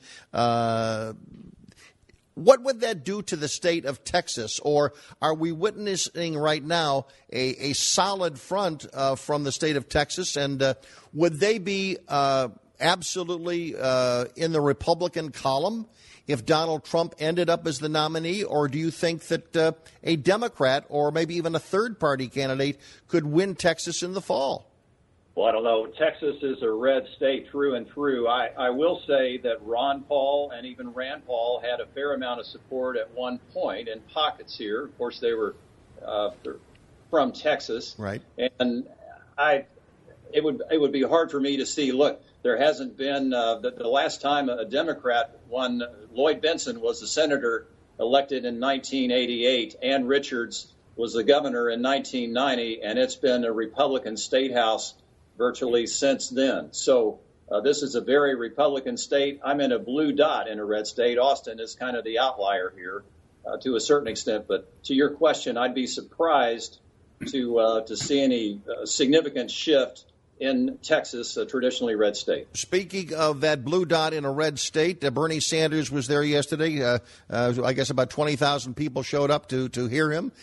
What would that do to the state of Texas? Or are we witnessing right now a solid front from the state of Texas? And would they be absolutely in the Republican column if Donald Trump ended up as the nominee? Or do you think that a Democrat or maybe even a third-party candidate could win Texas in the fall? Well, I don't know. Texas is a red state through and through. I will say that Ron Paul and even Rand Paul had a fair amount of support at one point in pockets here. Of course, they were from Texas. Right. And it would be hard for me to see, look, there hasn't been the last time a Democrat won, Lloyd Bentsen was the senator elected in 1988. Ann Richards was the governor in 1990, and it's been a Republican state house virtually since then. So this is a very Republican state. I'm in a blue dot in a red state. Austin is kind of the outlier here to a certain extent. But to your question, I'd be surprised to see any significant shift in Texas, a traditionally red state. Speaking of that blue dot in a red state, Bernie Sanders was there yesterday. I guess about 20,000 people showed up to hear him.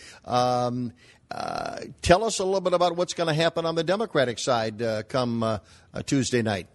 Tell us a little bit about what's going to happen on the Democratic side come Tuesday night.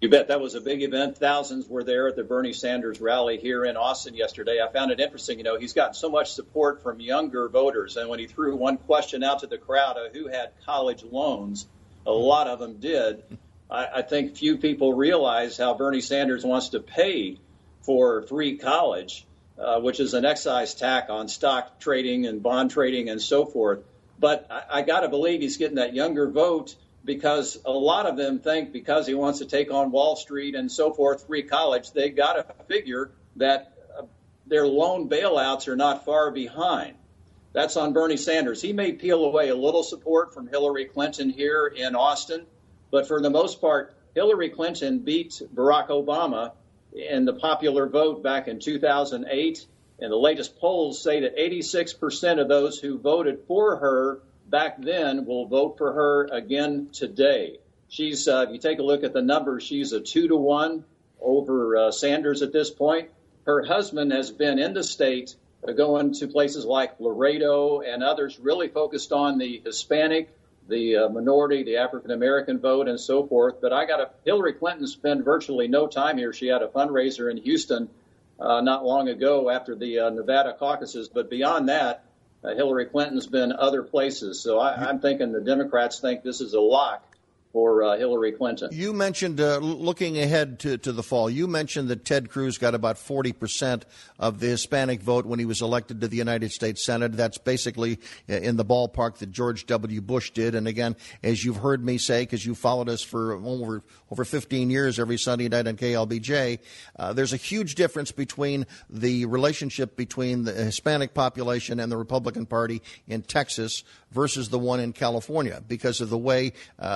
You bet. That was a big event. Thousands were there at the Bernie Sanders rally here in Austin yesterday. I found it interesting. You know, he's gotten so much support from younger voters. And when he threw one question out to the crowd of who had college loans, a lot of them did. I think few people realize how Bernie Sanders wants to pay for free college, which is an excise tax on stock trading and bond trading and so forth. But I got to believe he's getting that younger vote, because a lot of them think because he wants to take on Wall Street and so forth, free college, they got to figure that their loan bailouts are not far behind. That's on Bernie Sanders. He may peel away a little support from Hillary Clinton here in Austin, but for the most part, Hillary Clinton beat Barack Obama in the popular vote back in 2008, and the latest polls say that 86% of those who voted for her back then will vote for her again today. She's, if you take a look at the numbers, she's a 2-to-1 over Sanders at this point. Her husband has been in the state, going to places like Laredo and others, really focused on the Hispanic, the minority, the African-American vote, and so forth. But Hillary Clinton spent virtually no time here. She had a fundraiser in Houston not long ago after the Nevada caucuses. But beyond that, Hillary Clinton's been other places. So I'm thinking the Democrats think this is a lock for Hillary Clinton. You mentioned, looking ahead to the fall, you mentioned that Ted Cruz got about 40% of the Hispanic vote when he was elected to the United States Senate. That's basically in the ballpark that George W. Bush did. And again, as you've heard me say, because you followed us for over 15 years every Sunday night on KLBJ, there's a huge difference between the relationship between the Hispanic population and the Republican Party in Texas versus the one in California, because of the way,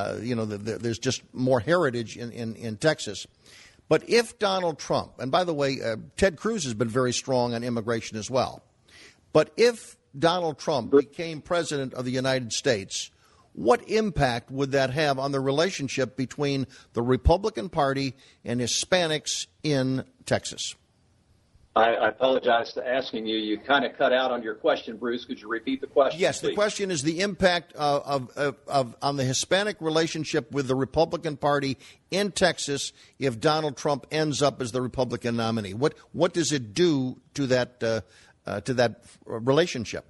there's just more heritage in Texas. But if Donald Trump, and by the way, Ted Cruz has been very strong on immigration as well, but if Donald Trump became president of the United States, what impact would that have on the relationship between the Republican Party and Hispanics in Texas? I apologize for asking you. You kind of cut out on your question, Bruce. Could you repeat the question? Yes, please? The question is the impact of on the Hispanic relationship with the Republican Party in Texas if Donald Trump ends up as the Republican nominee. What does it do to that relationship?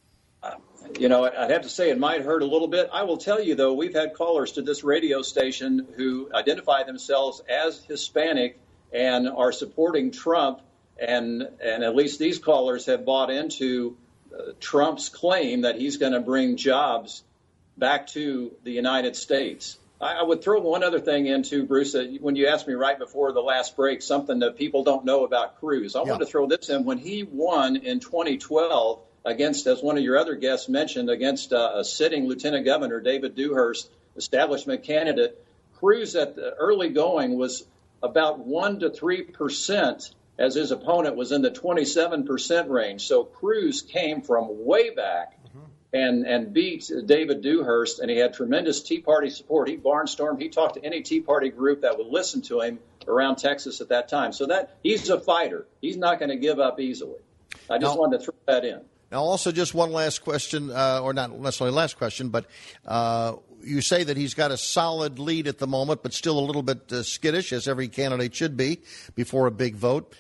I'd have to say it might hurt a little bit. I will tell you, though, we've had callers to this radio station who identify themselves as Hispanic and are supporting Trump. And at least these callers have bought into Trump's claim that he's going to bring jobs back to the United States. I would throw one other thing into, Bruce, when you asked me right before the last break, something that people don't know about Cruz. I want to throw this in. When he won in 2012 against, as one of your other guests mentioned, against a sitting Lieutenant Governor, David Dewhurst, establishment candidate, Cruz at the early going was about 1 to 3%. As his opponent was in the 27% range. So Cruz came from way back and beat David Dewhurst, and he had tremendous Tea Party support. He barnstormed. He talked to any Tea Party group that would listen to him around Texas at that time. So that he's a fighter. He's not going to give up easily. I just wanted to throw that in. Now, also just one last question, or not necessarily last question, but you say that he's got a solid lead at the moment, but still a little bit skittish, as every candidate should be before a big vote.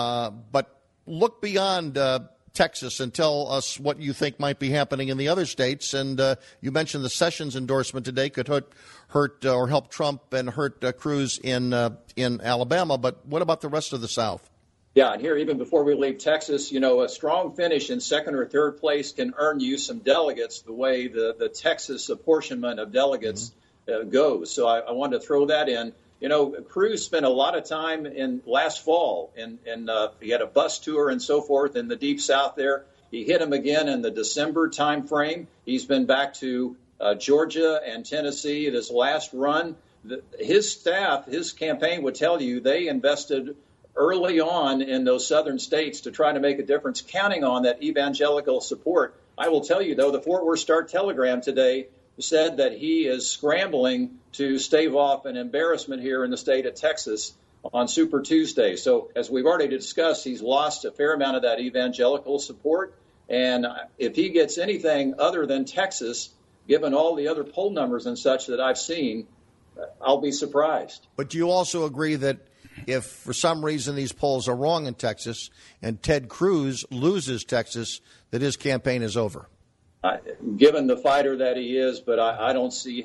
But look beyond Texas and tell us what you think might be happening in the other states. And you mentioned the Sessions endorsement today could hurt or help Trump and hurt Cruz in Alabama. But what about the rest of the South? Yeah, and here, even before we leave Texas, a strong finish in second or third place can earn you some delegates the way the Texas apportionment of delegates goes. So I wanted to throw that in. Cruz spent a lot of time in last fall, and he had a bus tour and so forth in the Deep South there. He hit him again in the December time frame. He's been back to Georgia and Tennessee at his last run. His staff, his campaign would tell you they invested early on in those southern states to try to make a difference, counting on that evangelical support. I will tell you, though, the Fort Worth Star-Telegram today said that he is scrambling to stave off an embarrassment here in the state of Texas on Super Tuesday. So as we've already discussed, he's lost a fair amount of that evangelical support. And if he gets anything other than Texas, given all the other poll numbers and such that I've seen, I'll be surprised. But do you also agree that if for some reason these polls are wrong in Texas and Ted Cruz loses Texas, that his campaign is over? Given the fighter that he is, but I don't see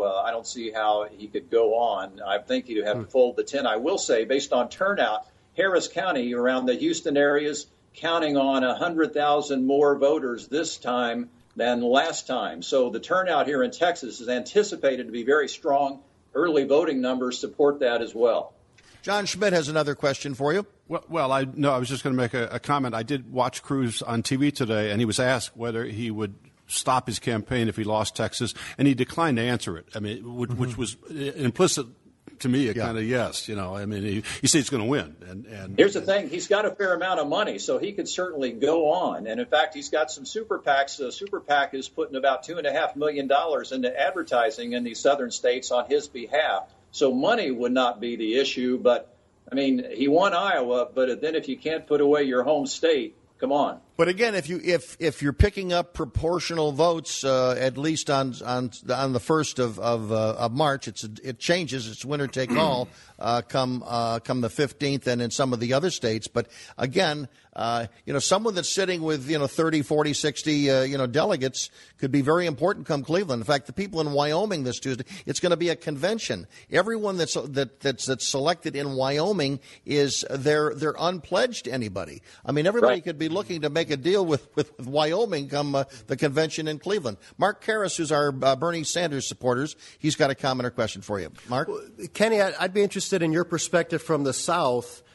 how he could go on. I think he'd have to fold the 10. I will say, based on turnout, Harris County around the Houston areas counting on 100,000 more voters this time than last time. So the turnout here in Texas is anticipated to be very strong. Early voting numbers support that as well. John Schmidt has another question for you. Well, I was just going to make a comment. I did watch Cruz on TV today, and he was asked whether he would stop his campaign if he lost Texas, and he declined to answer it. I mean, which was implicit to me, a kind of yes. You know, I mean, he said he's going to win. And here's the thing: he's got a fair amount of money, so he could certainly go on. And in fact, he's got some super PACs. The super PAC is putting about $2.5 million into advertising in these southern states on his behalf. So money would not be the issue. But I mean, he won Iowa, but then if you can't put away your home state, come on. But again, if you're picking up proportional votes, at least on the 1st of March, it changes. It's winner take all come the 15th, and in some of the other states. But again, someone that's sitting with 30, 40, 60 delegates could be very important come Cleveland. In fact, the people in Wyoming this Tuesday, it's going to be a convention. Everyone that's selected in Wyoming is they're unpledged to anybody. I mean, everybody could be looking to make a deal with Wyoming come the convention in Cleveland. Mark Karras, who's our Bernie Sanders supporters, he's got a comment or question for you. Mark? Well, Kenny, I'd be interested in your perspective from the South,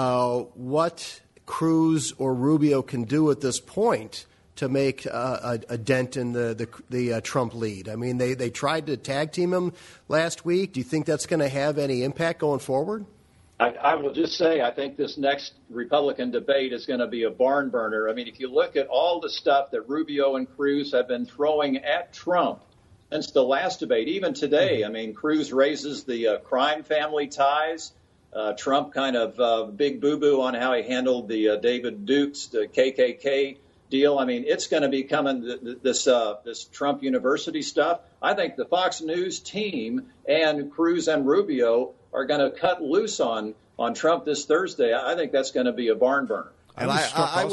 what Cruz or Rubio can do at this point to make a dent in the Trump lead. I mean, they tried to tag team him last week. Do you think that's going to have any impact going forward? I will just say I think this next Republican debate is going to be a barn burner. I mean, if you look at all the stuff that Rubio and Cruz have been throwing at Trump since the last debate, even today, I mean, Cruz raises the crime family ties. Trump kind of big boo-boo on how he handled the David Dukes, the KKK deal. I mean, it's going to be coming, this Trump University stuff. I think the Fox News team and Cruz and Rubio are going to cut loose on Trump this Thursday. I think that's going to be a barn burner. And I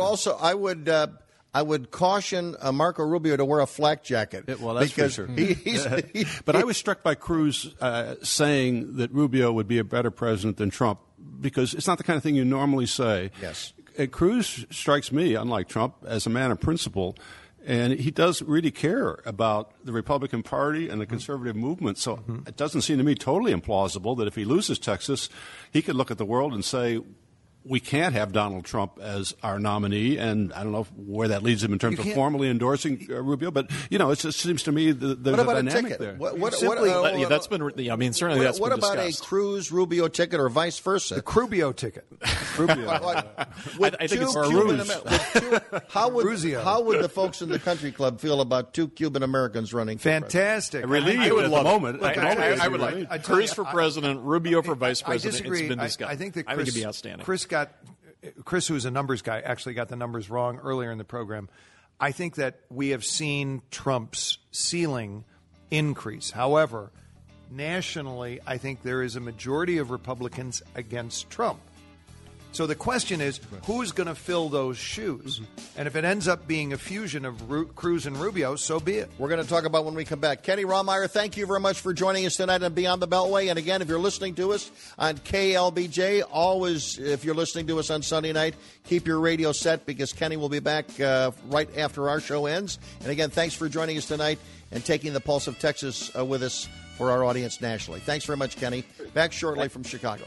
would caution Marco Rubio to wear a flak jacket. Well, that's because for sure. But I was struck by Cruz saying that Rubio would be a better president than Trump because it's not the kind of thing you normally say. Yes. Cruz strikes me, unlike Trump, as a man of principle. And he does really care about the Republican Party and the conservative movement. So it doesn't seem to me totally implausible that if he loses Texas, he could look at the world and say, we can't have Donald Trump as our nominee, and I don't know where that leads him in terms of formally endorsing Rubio. But it just seems to me there's a dynamic there. That's been. I mean, certainly that's been discussed. What about a Cruz Rubio ticket or vice versa? The Crubio ticket. Rubio. I think it's a ruse. How would the folks in the country club feel about two Cuban Americans running? Fantastic. Relieved I would at love the moment. I would like Cruz for president, Rubio for vice president. I disagree. It's been discussed. I think it'd be outstanding. Chris, who's a numbers guy, actually got the numbers wrong earlier in the program. I think that we have seen Trump's ceiling increase. However, nationally, I think there is a majority of Republicans against Trump. So the question is, who's going to fill those shoes? And if it ends up being a fusion of Cruz and Rubio, so be it. We're going to talk about when we come back. Kenny Romeyer, thank you very much for joining us tonight on Beyond the Beltway. And again, if you're listening to us on KLBJ, always, if you're listening to us on Sunday night, keep your radio set because Kenny will be back right after our show ends. And again, thanks for joining us tonight and taking the pulse of Texas with us for our audience nationally. Thanks very much, Kenny. Back shortly from Chicago.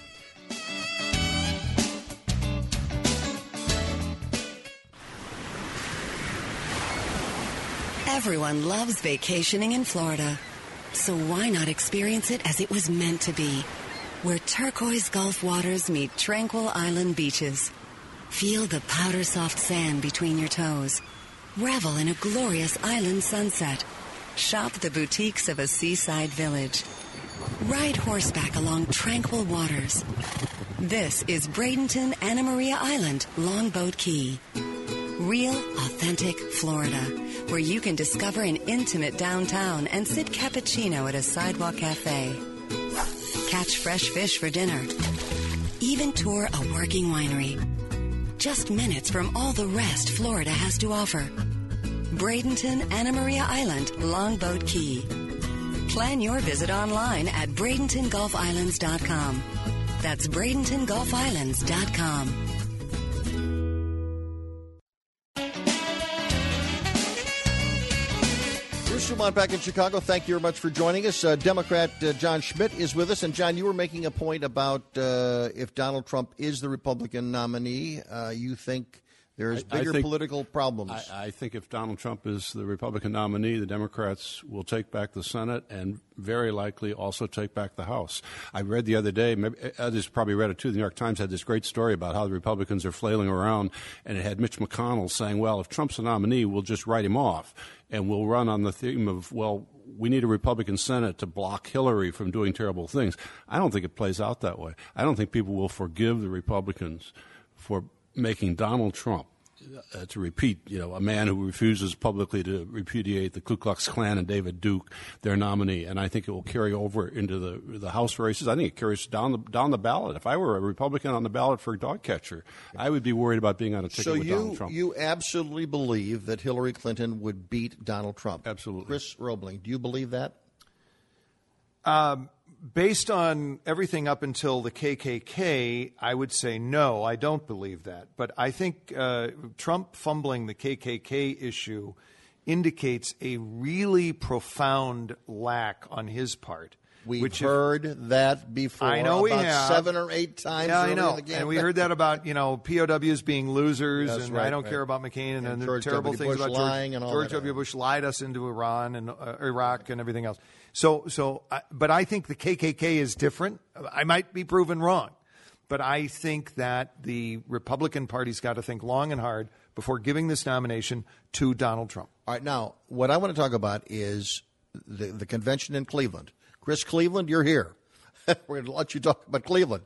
Everyone loves vacationing in Florida. So why not experience it as it was meant to be? Where turquoise Gulf waters meet tranquil island beaches. Feel the powder-soft sand between your toes. Revel in a glorious island sunset. Shop the boutiques of a seaside village. Ride horseback along tranquil waters. This is Bradenton Anna Maria Island, Longboat Key. Real, authentic Florida, where you can discover an intimate downtown and sip cappuccino at a sidewalk cafe. Catch fresh fish for dinner. Even tour a working winery. Just minutes from all the rest Florida has to offer. Bradenton, Anna Maria Island, Longboat Key. Plan your visit online at BradentonGulfIslands.com. That's BradentonGulfIslands.com. Bruce Dumont back in Chicago. Thank you very much for joining us. Democrat John Schmidt is with us. And, John, you were making a point about if Donald Trump is the Republican nominee, you think there's bigger political problems. I think if Donald Trump is the Republican nominee, the Democrats will take back the Senate and very likely also take back the House. I read the other day, maybe others probably read it too, the New York Times had this great story about how the Republicans are flailing around, and it had Mitch McConnell saying, well, if Trump's the nominee, we'll just write him off. And we'll run on the theme of, well, we need a Republican Senate to block Hillary from doing terrible things. I don't think it plays out that way. I don't think people will forgive the Republicans for making Donald Trump, to repeat, a man who refuses publicly to repudiate the Ku Klux Klan and David Duke, their nominee. And I think it will carry over into the House races. I think it carries down the ballot. If I were a Republican on the ballot for a dog catcher, I would be worried about being on a ticket with Donald Trump. So you absolutely believe that Hillary Clinton would beat Donald Trump? Absolutely. Chris Roebling, do you believe that? Based on everything up until the KKK, I would say no, I don't believe that. But I think Trump fumbling the KKK issue indicates a really profound lack on his part. We've heard that before. I know we about have 7 or 8 times. Yeah, I know. In the game. And we heard that about POWs being losers, That's and right, I don't right. care about McCain and the George terrible W. things Bush about lying and all George that. W. Bush lied us into Iran and Iraq and everything else. But I think the KKK is different. I might be proven wrong, but I think that the Republican Party's got to think long and hard before giving this nomination to Donald Trump. All right, now, what I want to talk about is the convention in Cleveland. Chris Cleveland, you're here. We're going to let you talk about Cleveland.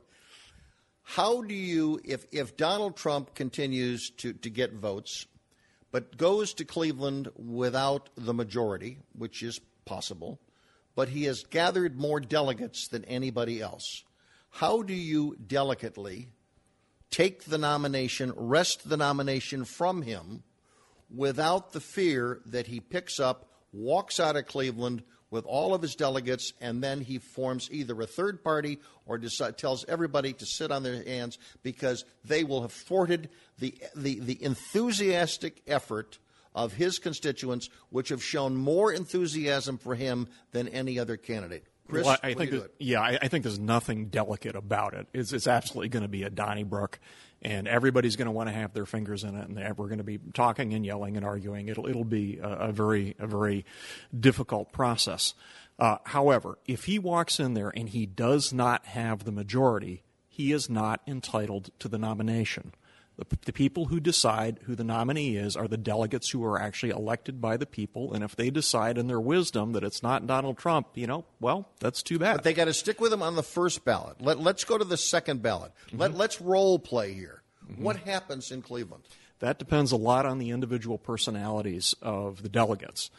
How do you, if Donald Trump continues to get votes, but goes to Cleveland without the majority, which is possible, but he has gathered more delegates than anybody else, how do you delicately take the nomination, wrest the nomination from him without the fear that he picks up, walks out of Cleveland with all of his delegates, and then he forms either a third party or tells everybody to sit on their hands because they will have thwarted the enthusiastic effort of his constituents, which have shown more enthusiasm for him than any other candidate. Chris, well, I think there's nothing delicate about it. It's absolutely going to be a Donnybrook, and everybody's going to want to have their fingers in it, and we're going to be talking and yelling and arguing. It'll be a very difficult process. However, if he walks in there and he does not have the majority, he is not entitled to the nomination. The people who decide who the nominee is are the delegates who are actually elected by the people, and if they decide in their wisdom that it's not Donald Trump, well, that's too bad. But they got to stick with him on the first ballot. Let's go to the second ballot. Mm-hmm. Let's role play here. Mm-hmm. What happens in Cleveland? That depends a lot on the individual personalities of the delegates.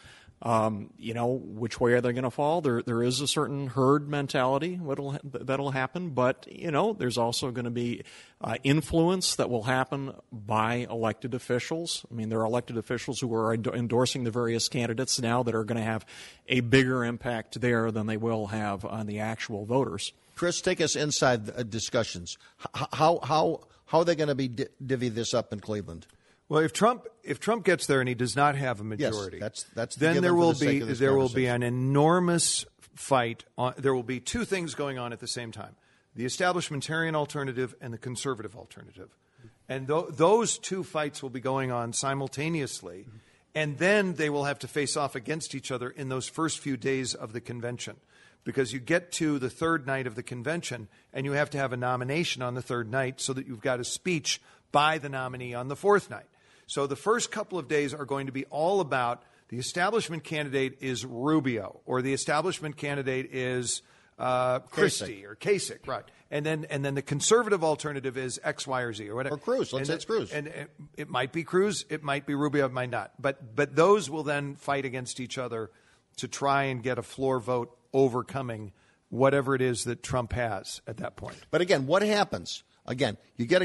Which way are they going to fall? There is a certain herd mentality that'll happen, but there's also going to be influence that will happen by elected officials. I mean, there are elected officials who are endorsing the various candidates now that are going to have a bigger impact there than they will have on the actual voters. Chris, take us inside the discussions. How are they going to be divvy this up in Cleveland? Well, if Trump gets there and he does not have a majority, yes, that's then there will be an enormous fight. There will be two things going on at the same time: the establishmentarian alternative and the conservative alternative, and those two fights will be going on simultaneously, and then they will have to face off against each other in those first few days of the convention, because you get to the third night of the convention and you have to have a nomination on the third night so that you've got a speech by the nominee on the fourth night. So the first couple of days are going to be all about the establishment candidate is Rubio, or the establishment candidate is Christie or Kasich, right? And then the conservative alternative is X, Y, or Z, or whatever. Or Cruz. Let's say it's Cruz. And it might be Cruz, it might be Rubio, it might not. But those will then fight against each other to try and get a floor vote overcoming whatever it is that Trump has at that point. But again, what happens? Again, you get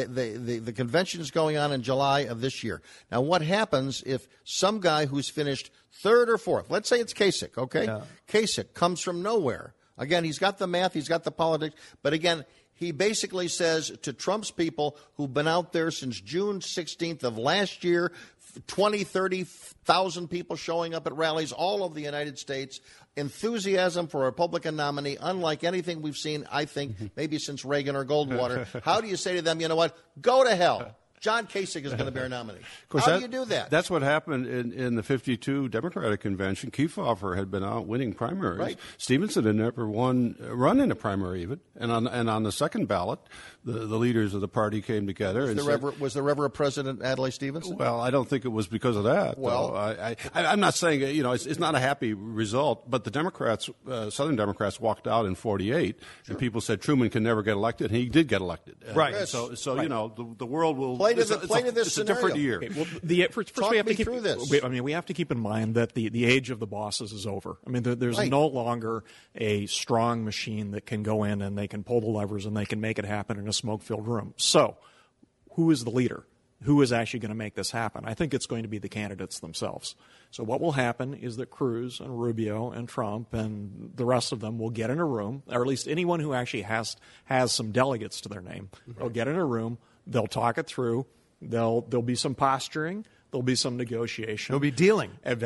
the convention is going on in July of this year. Now, what happens if some guy who's finished third or fourth, let's say it's Kasich, okay? Yeah. Kasich comes from nowhere. Again, he's got the math, he's got the politics, but again, he basically says to Trump's people who've been out there since June 16th of last year, 20, 30,000 people showing up at rallies all over the United States, enthusiasm for a Republican nominee, unlike anything we've seen, I think, maybe since Reagan or Goldwater. How do you say to them, you know what, go to hell? John Kasich is going to be our nominee. How do you do that? That's what happened in the 52 Democratic Convention. Kefauver had been out winning primaries. Right. Stevenson had never run in a primary even. And on the second ballot, the leaders of the party came together. Was there ever a President Adlai Stevenson? Well, I don't think it was because of that. Well, I'm not saying, it's not a happy result, but the Democrats, Southern Democrats walked out in 48, and people said Truman can never get elected, and he did get elected. Right. So right. The world will... Play to this it's a different year. Okay, well, first we have to keep through this. We have to keep in mind that the age of the bosses is over. I mean, there's right. no longer a strong machine that can go in and they can pull the levers and they can make it happen in a smoke-filled room. So, who is the leader? Who is actually going to make this happen? I think it's going to be the candidates themselves. So what will happen is that Cruz and Rubio and Trump and the rest of them will get in a room, or at least anyone who actually has some delegates to their name, will get in a room. They'll talk it through. There'll be some posturing. There'll be some negotiation. There'll be dealing.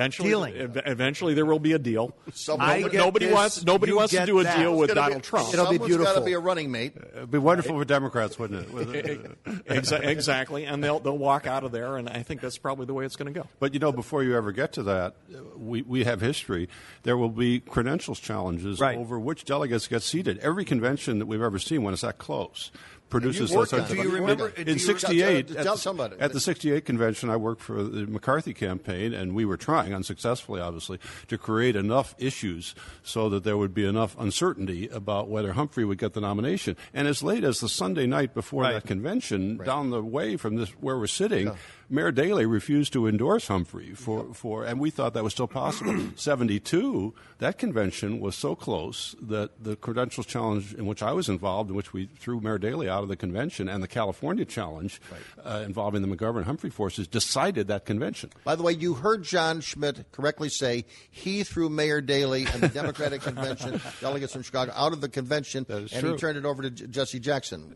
Eventually, there will be a deal. Nobody wants to do a deal with Donald Trump. It'll be beautiful. Someone's got to be a running mate. It'd be wonderful for Democrats, wouldn't it? Exactly, and they'll walk out of there, and I think that's probably the way it's going to go. But before you ever get to that, we have history. There will be credentials challenges over which delegates get seated. Every convention that we've ever seen, when it's that close, produces those sorts of. Do you remember in '68 somebody at the '68 convention? I worked for the McCarthy campaign, and we were trying, unsuccessfully, obviously, to create enough issues so that there would be enough uncertainty about whether Humphrey would get the nomination. And as late as the Sunday night before that convention, down the way from this where we're sitting, Mayor Daley refused to endorse Humphrey and we thought that was still possible. 72, that convention was so close that the credentials challenge in which I was involved, in which we threw Mayor Daley out of the convention, and the California challenge involving the McGovern-Humphrey forces decided that convention. By the way, you heard John Schmidt correctly say he threw Mayor Daley and the Democratic Convention delegates from Chicago out of the convention, and true. He turned it over to Jesse Jackson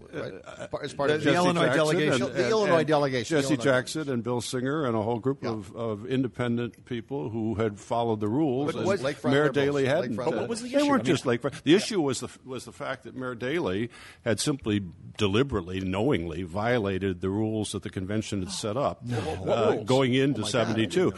as part of the Illinois delegation. The Illinois delegation. Jesse Jackson and Bill Singer and a whole group of independent people who had followed the rules. But Mayor Daley hadn't. What was the issue? They weren't just Lakefront. The issue was the fact that Mayor Daley had simply deliberately, knowingly violated the rules that the convention had set up going into 72,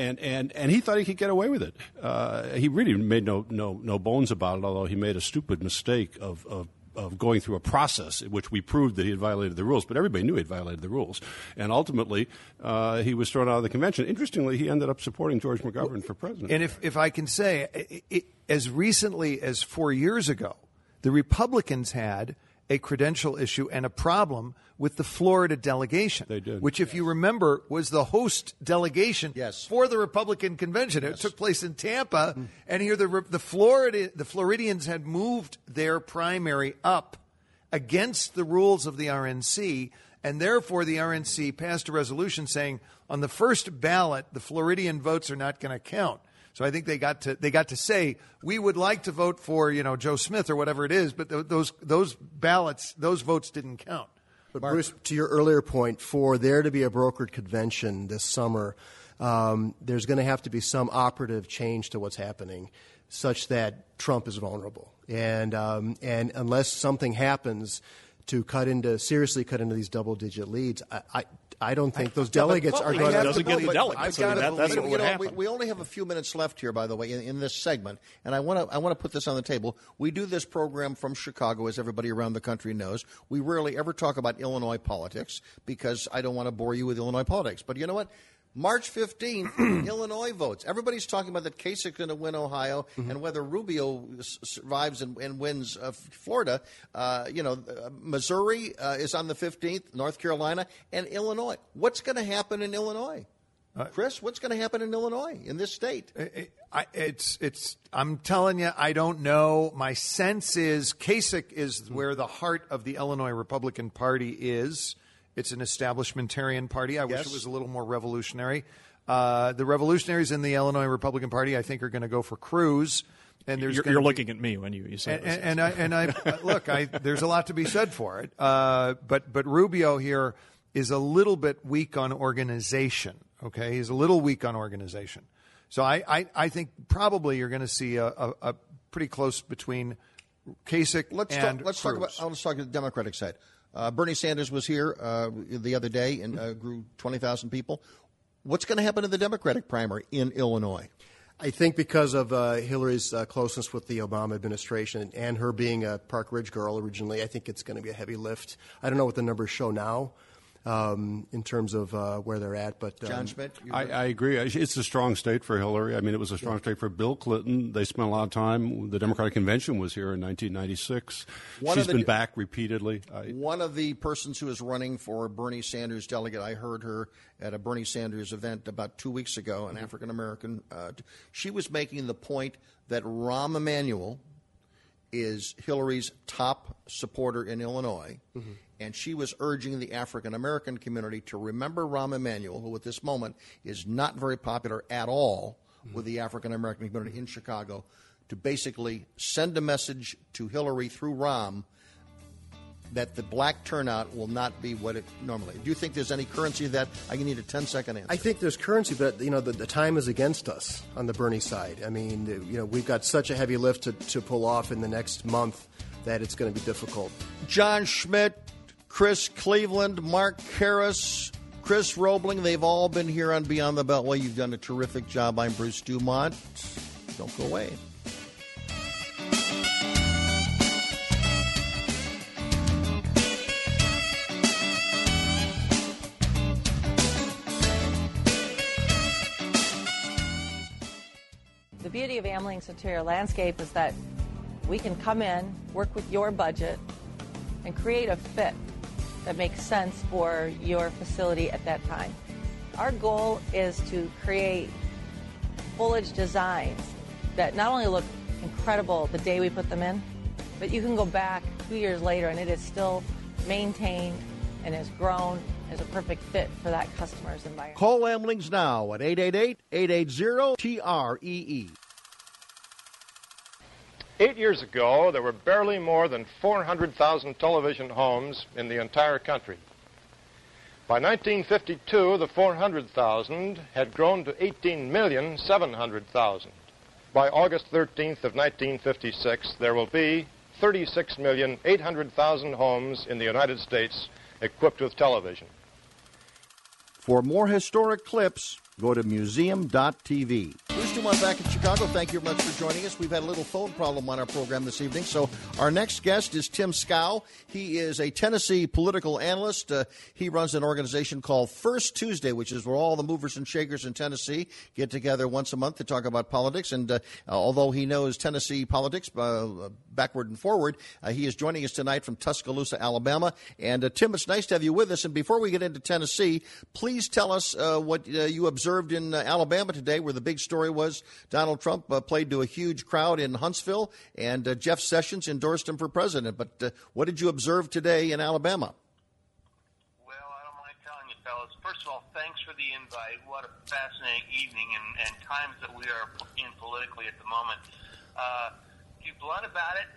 and he thought he could get away with it. He really made no bones about it, although he made a stupid mistake of going through a process in which we proved that he had violated the rules, but everybody knew he had violated the rules. And ultimately, he was thrown out of the convention. Interestingly, he ended up supporting George McGovern for president. And if I can say, as recently as 4 years ago, the Republicans had a credential issue and a problem with the Florida delegation. They did. Which, if you remember, was the host delegation for the Republican convention. It took place in Tampa, and here the Floridians had moved their primary up against the rules of the RNC, and therefore the RNC passed a resolution saying on the first ballot, the Floridian votes are not going to count. So I think they got to say, we would like to vote for, Joe Smith or whatever it is, but those votes didn't count. But Bruce, to your earlier point, for there to be a brokered convention this summer, there's going to have to be some operative change to what's happening, such that Trump is vulnerable. And unless something happens to seriously cut into these double-digit leads, I don't think those delegates are going to. Doesn't get the delegates. That's what would happen. We only have a few minutes left here, by the way, in this segment, and I want to put this on the table. We do this program from Chicago, as everybody around the country knows. We rarely ever talk about Illinois politics because I don't want to bore you with Illinois politics. But you know what? March 15th, Illinois votes. Everybody's talking about that Kasich going to win Ohio, and whether Rubio survives and wins Florida. Missouri is on the 15th, North Carolina, and Illinois. What's going to happen in Illinois? Chris, what's going to happen in Illinois, in this state? I'm telling you, I don't know. My sense is Kasich is where the heart of the Illinois Republican Party is. It's an establishmentarian party. I wish it was a little more revolutionary. The revolutionaries in the Illinois Republican Party, I think, are going to go for Cruz. And you're looking at me when you say this. And I look, there's a lot to be said for it. But Rubio here is a little bit weak on organization. Okay, he's a little weak on organization. So I think probably you're going to see a pretty close between Kasich and Cruz. Let's talk to the Democratic side. Bernie Sanders was here the other day and grew 20,000 people. What's going to happen in the Democratic primary in Illinois? I think because of Hillary's closeness with the Obama administration and her being a Park Ridge girl originally, I think it's going to be a heavy lift. I don't know what the numbers show now in terms of where they're at. But John Schmidt? I agree. It's a strong state for Hillary. I mean, it was a strong state for Bill Clinton. They spent a lot of time. The Democratic Convention was here in 1996. She's been back repeatedly. One of the persons who is running for Bernie Sanders delegate, I heard her at a Bernie Sanders event about 2 weeks ago, an African-American. She was making the point that Rahm Emanuel is Hillary's top supporter in Illinois, and she was urging the African-American community to remember Rahm Emanuel, who at this moment is not very popular at all with the African-American community in Chicago, to basically send a message to Hillary through Rahm that the black turnout will not be what it normally. Do you think there's any currency to that? I need a 10-second answer. I think there's currency, but the time is against us on the Bernie side. I mean, we've got such a heavy lift to pull off in the next month that it's going to be difficult. John Schmidt, Chris Cleveland, Mark Harris, Chris Roebling, they've all been here on Beyond the Beltway. You've done a terrific job. I'm Bruce Dumont. Don't go away. The beauty of Amling's interior landscape is that we can come in, work with your budget, and create a fit that makes sense for your facility at that time. Our goal is to create foliage designs that not only look incredible the day we put them in, but you can go back 2 years later and it is still maintained and has grown as a perfect fit for that customer's environment. Call Amlings now at 888-880-TREE. 8 years ago, there were barely more than 400,000 television homes in the entire country. By 1952, the 400,000 had grown to 18,700,000. By August 13th of 1956, there will be 36,800,000 homes in the United States equipped with television. For more historic clips, go to museum.tv. Bruce Dumont back in Chicago. Thank you very much for joining us. We've had a little phone problem on our program this evening. So our next guest is Tim Scow. He is a Tennessee political analyst. He runs an organization called First Tuesday, which is where all the movers and shakers in Tennessee get together once a month to talk about politics. And although he knows Tennessee politics backward and forward, he is joining us tonight from Tuscaloosa, Alabama. And Tim, it's nice to have you with us. And before we get into Tennessee, please tell us what you observed in Alabama today, where the big story was Donald Trump played to a huge crowd in Huntsville, and Jeff Sessions endorsed him for president. But what did you observe today in Alabama? Well, I don't mind telling you, fellas. First of all, thanks for the invite. What a fascinating evening and times that we are in politically at the moment. To be blunt about it,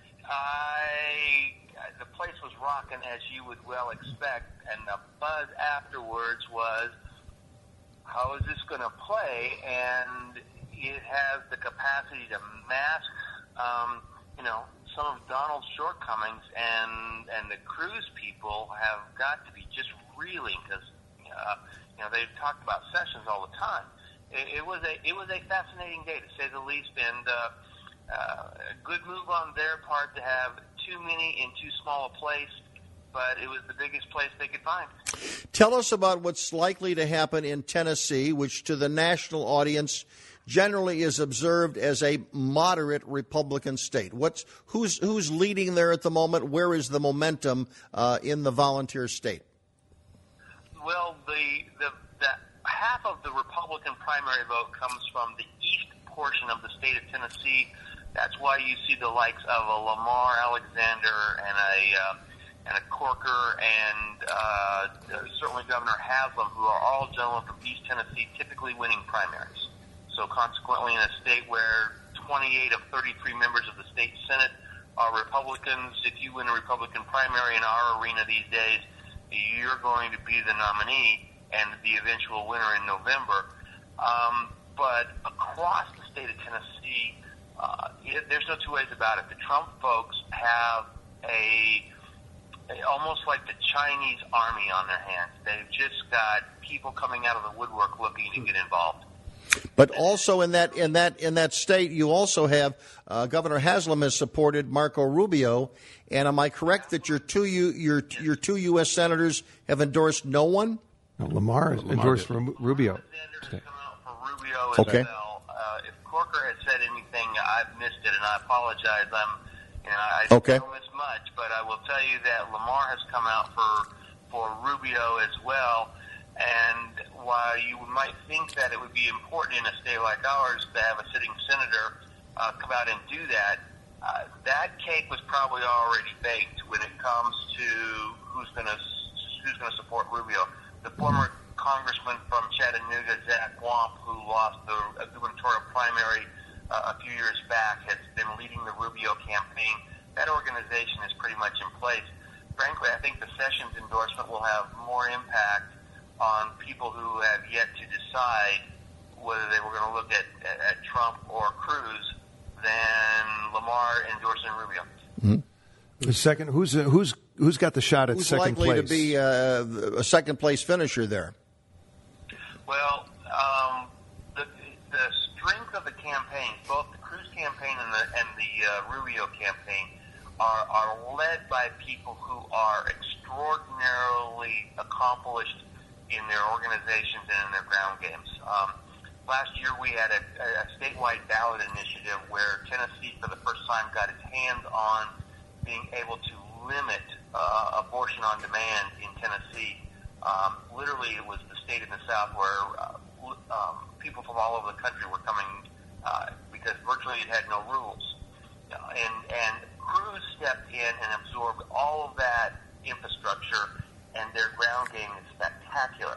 the place was rocking, as you would well expect, and the buzz afterwards was, how is this going to play? And it has the capacity to mask, some of Donald's shortcomings, and the Cruz people have got to be just reeling because, they've talked about Sessions all the time. It was a fascinating day, to say the least, and a good move on their part to have too many in too small a place, but it was the biggest place they could find. Tell us about what's likely to happen in Tennessee, which to the national audience generally is observed as a moderate Republican state. Who's leading there at the moment? Where is the momentum in the volunteer state? Well, the half of the Republican primary vote comes from the east portion of the state of Tennessee. That's why you see the likes of a Lamar Alexander and a Corker and certainly Governor Haslam, who are all gentlemen from East Tennessee, typically winning primaries. So consequently, in a state where 28 of 33 members of the state Senate are Republicans, if you win a Republican primary in our arena these days, you're going to be the nominee and the eventual winner in November. But across the state of Tennessee, there's no two ways about it. The Trump folks have almost like the Chinese army on their hands. They've just got people coming out of the woodwork looking to get involved. But also in that state, you also have Governor Haslam has supported Marco Rubio, and am I correct that your two U.S. senators have endorsed no one? No, Lamar endorsed Rubio. Okay. If Corker had said anything, I've missed it, and I apologize. I okay. don't miss much, but I will tell you that Lamar has come out for Rubio as well. And while you might think that it would be important in a state like ours to have a sitting senator come out and do that, that cake was probably already baked when it comes to who's going to support Rubio. The former congressman from Chattanooga, Zach Wamp, who lost the gubernatorial primary a few years back, has been leading the Rubio campaign. That organization is pretty much in place. Frankly, I think the Sessions endorsement will have more impact on people who have yet to decide whether they were going to look at Trump or Cruz than Lamar endorsing Rubio. Mm-hmm. The second, who's got the shot at second place? Who's likely to be a second place finisher there? Well, the strength of the campaigns, both the Cruz campaign and the Rubio campaign, are led by people who are extraordinarily accomplished in their organizations and in their ground games. Last year we had a statewide ballot initiative where Tennessee for the first time got its hands on being able to limit abortion on demand in Tennessee. Literally it was the state in the South where people from all over the country were coming because virtually it had no rules. And Cruz stepped in and absorbed all of that infrastructure, and their ground game is spectacular.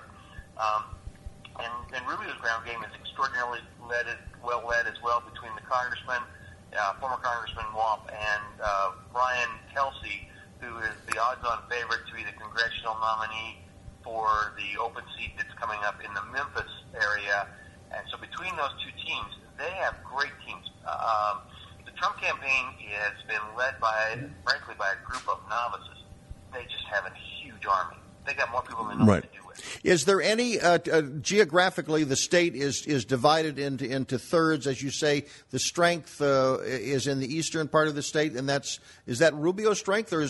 And Rubio's ground game is extraordinarily well led as well between the congressman, former Congressman Wamp, and Brian Kelsey, who is the odds-on favorite to be the congressional nominee for the open seat that's coming up in the Memphis area. And so between those two teams, they have great teams. The Trump campaign has been led frankly, by a group of novices. They just have a huge army. They got more people than they know what to do with. Is there any geographically the state is divided into thirds, as you say? The strength is in the eastern part of the state, and is that Rubio's strength, or is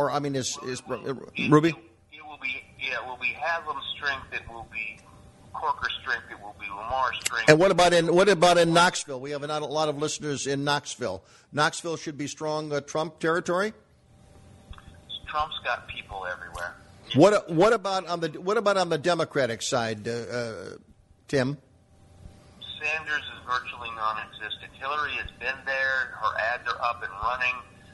Rubio? It will be Haslam's strength. It will be Corker's strength. It will be Lamar's strength. And what about in Knoxville? We have a lot of listeners in Knoxville. Knoxville should be strong Trump territory. Trump's got people everywhere. What about on the Democratic side, Tim? Sanders is virtually non-existent. Hillary has been there. Her ads are up and running.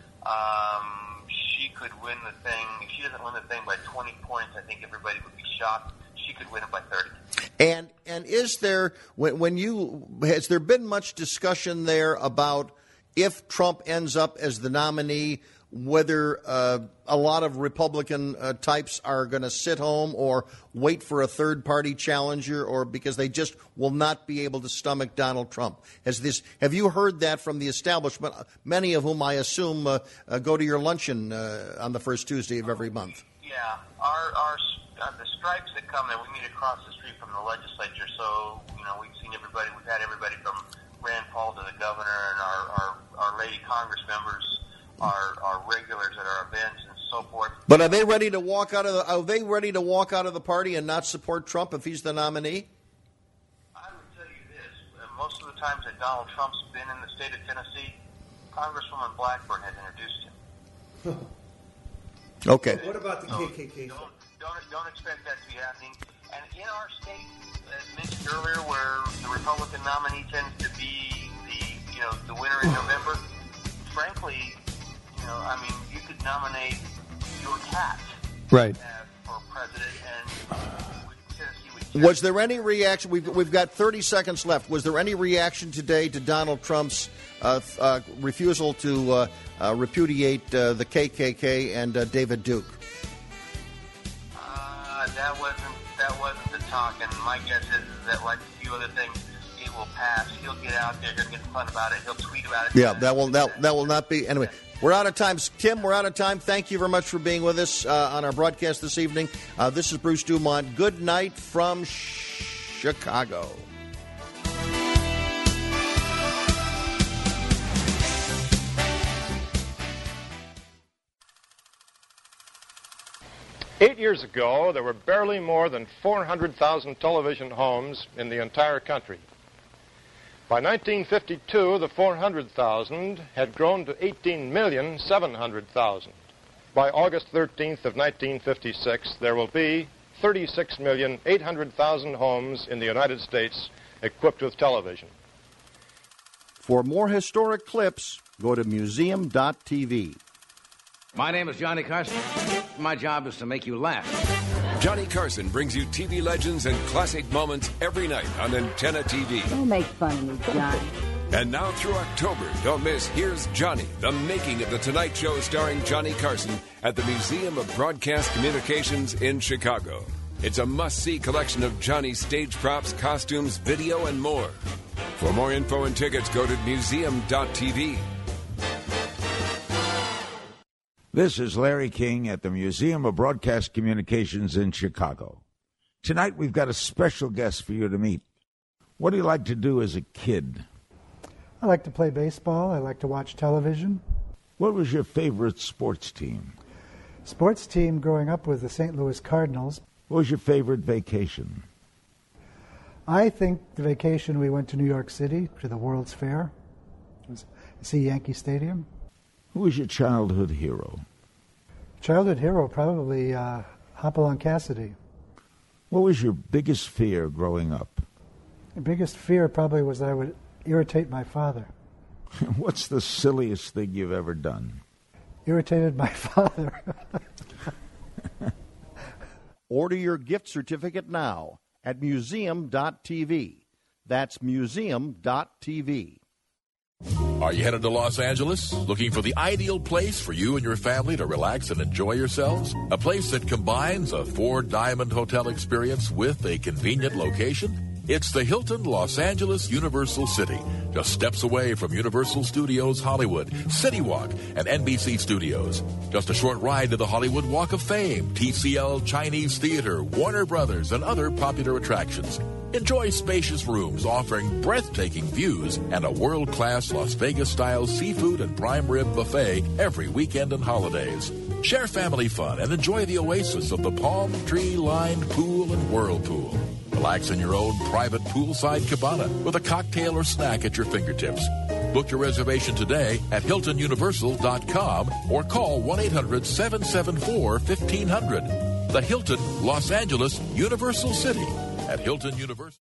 She could win the thing. If she doesn't win the thing by 20 points, I think everybody would be shocked. She could win it by 30. And is there has there been much discussion there about if Trump ends up as the nominee, whether a lot of Republican types are going to sit home or wait for a third-party challenger, or because they just will not be able to stomach Donald Trump? Have you heard that from the establishment, many of whom I assume go to your luncheon on the first Tuesday of every month? Yeah. The stripes that come there, we meet across the street from the legislature, so we've seen everybody. We've had everybody from Rand Paul to the governor, and our lady Congress members are regulars at our events, and so so forth. But are they ready to walk out of the party and not support Trump if he's the nominee? I would tell you this: most of the times that Donald Trump's been in the state of Tennessee, Congresswoman Blackburn has introduced him. Okay. What about the KKK? Don't expect that to be happening. And in our state, as mentioned earlier, where the Republican nominee tends to be the winner in November, frankly, you could nominate your cat right for president, and Tennessee would. Was there any reaction? We've got 30 seconds left. Was there any reaction today to Donald Trump's refusal to repudiate the KKK and David Duke? That wasn't the talk, and my guess is that, like a few other things, it will pass. He'll get out there, he'll get fun about it, he'll tweet about it. Yeah, that will not be. Anyway, we're out of time. Tim, we're out of time. Thank you very much for being with us on our broadcast this evening. This is Bruce Dumont. Good night from Chicago. Eight years ago, there were barely more than 400,000 television homes in the entire country. By 1952, the 400,000 had grown to 18,700,000. By August 13th of 1956, there will be 36,800,000 homes in the United States equipped with television. For more historic clips, go to museum.tv. My name is Johnny Carson. My job is to make you laugh. Johnny Carson brings you TV legends and classic moments every night on Antenna TV. Don't make fun of me, Johnny. And now through October, don't miss Here's Johnny, the making of The Tonight Show starring Johnny Carson at the Museum of Broadcast Communications in Chicago. It's a must-see collection of Johnny's stage props, costumes, video, and more. For more info and tickets, go to museum.tv. This is Larry King at the Museum of Broadcast Communications in Chicago. Tonight we've got a special guest for you to meet. What do you like to do as a kid? I like to play baseball. I like to watch television. What was your favorite sports team? Sports team growing up was the St. Louis Cardinals. What was your favorite vacation? I think the vacation we went to New York City to the World's Fair. See Yankee Stadium. Who was your childhood hero? Childhood hero, probably Hopalong Cassidy. What was your biggest fear growing up? The biggest fear probably was that I would irritate my father. What's the silliest thing you've ever done? Irritated my father. Order your gift certificate now at museum.tv. That's museum.tv. Are you headed to Los Angeles? Looking for the ideal place for you and your family to relax and enjoy yourselves? A place that combines a 4-diamond hotel experience with a convenient location? It's the Hilton Los Angeles Universal City, just steps away from Universal Studios Hollywood, City Walk, and NBC Studios. Just a short ride to the Hollywood Walk of Fame, TCL Chinese Theater, Warner Brothers, and other popular attractions. Enjoy spacious rooms offering breathtaking views and a world-class Las Vegas-style seafood and prime rib buffet every weekend and holidays. Share family fun and enjoy the oasis of the palm tree-lined pool and whirlpool. Relax in your own private poolside cabana with a cocktail or snack at your fingertips. Book your reservation today at HiltonUniversal.com or call 1-800-774-1500. The Hilton Los Angeles Universal City at Hilton Universal.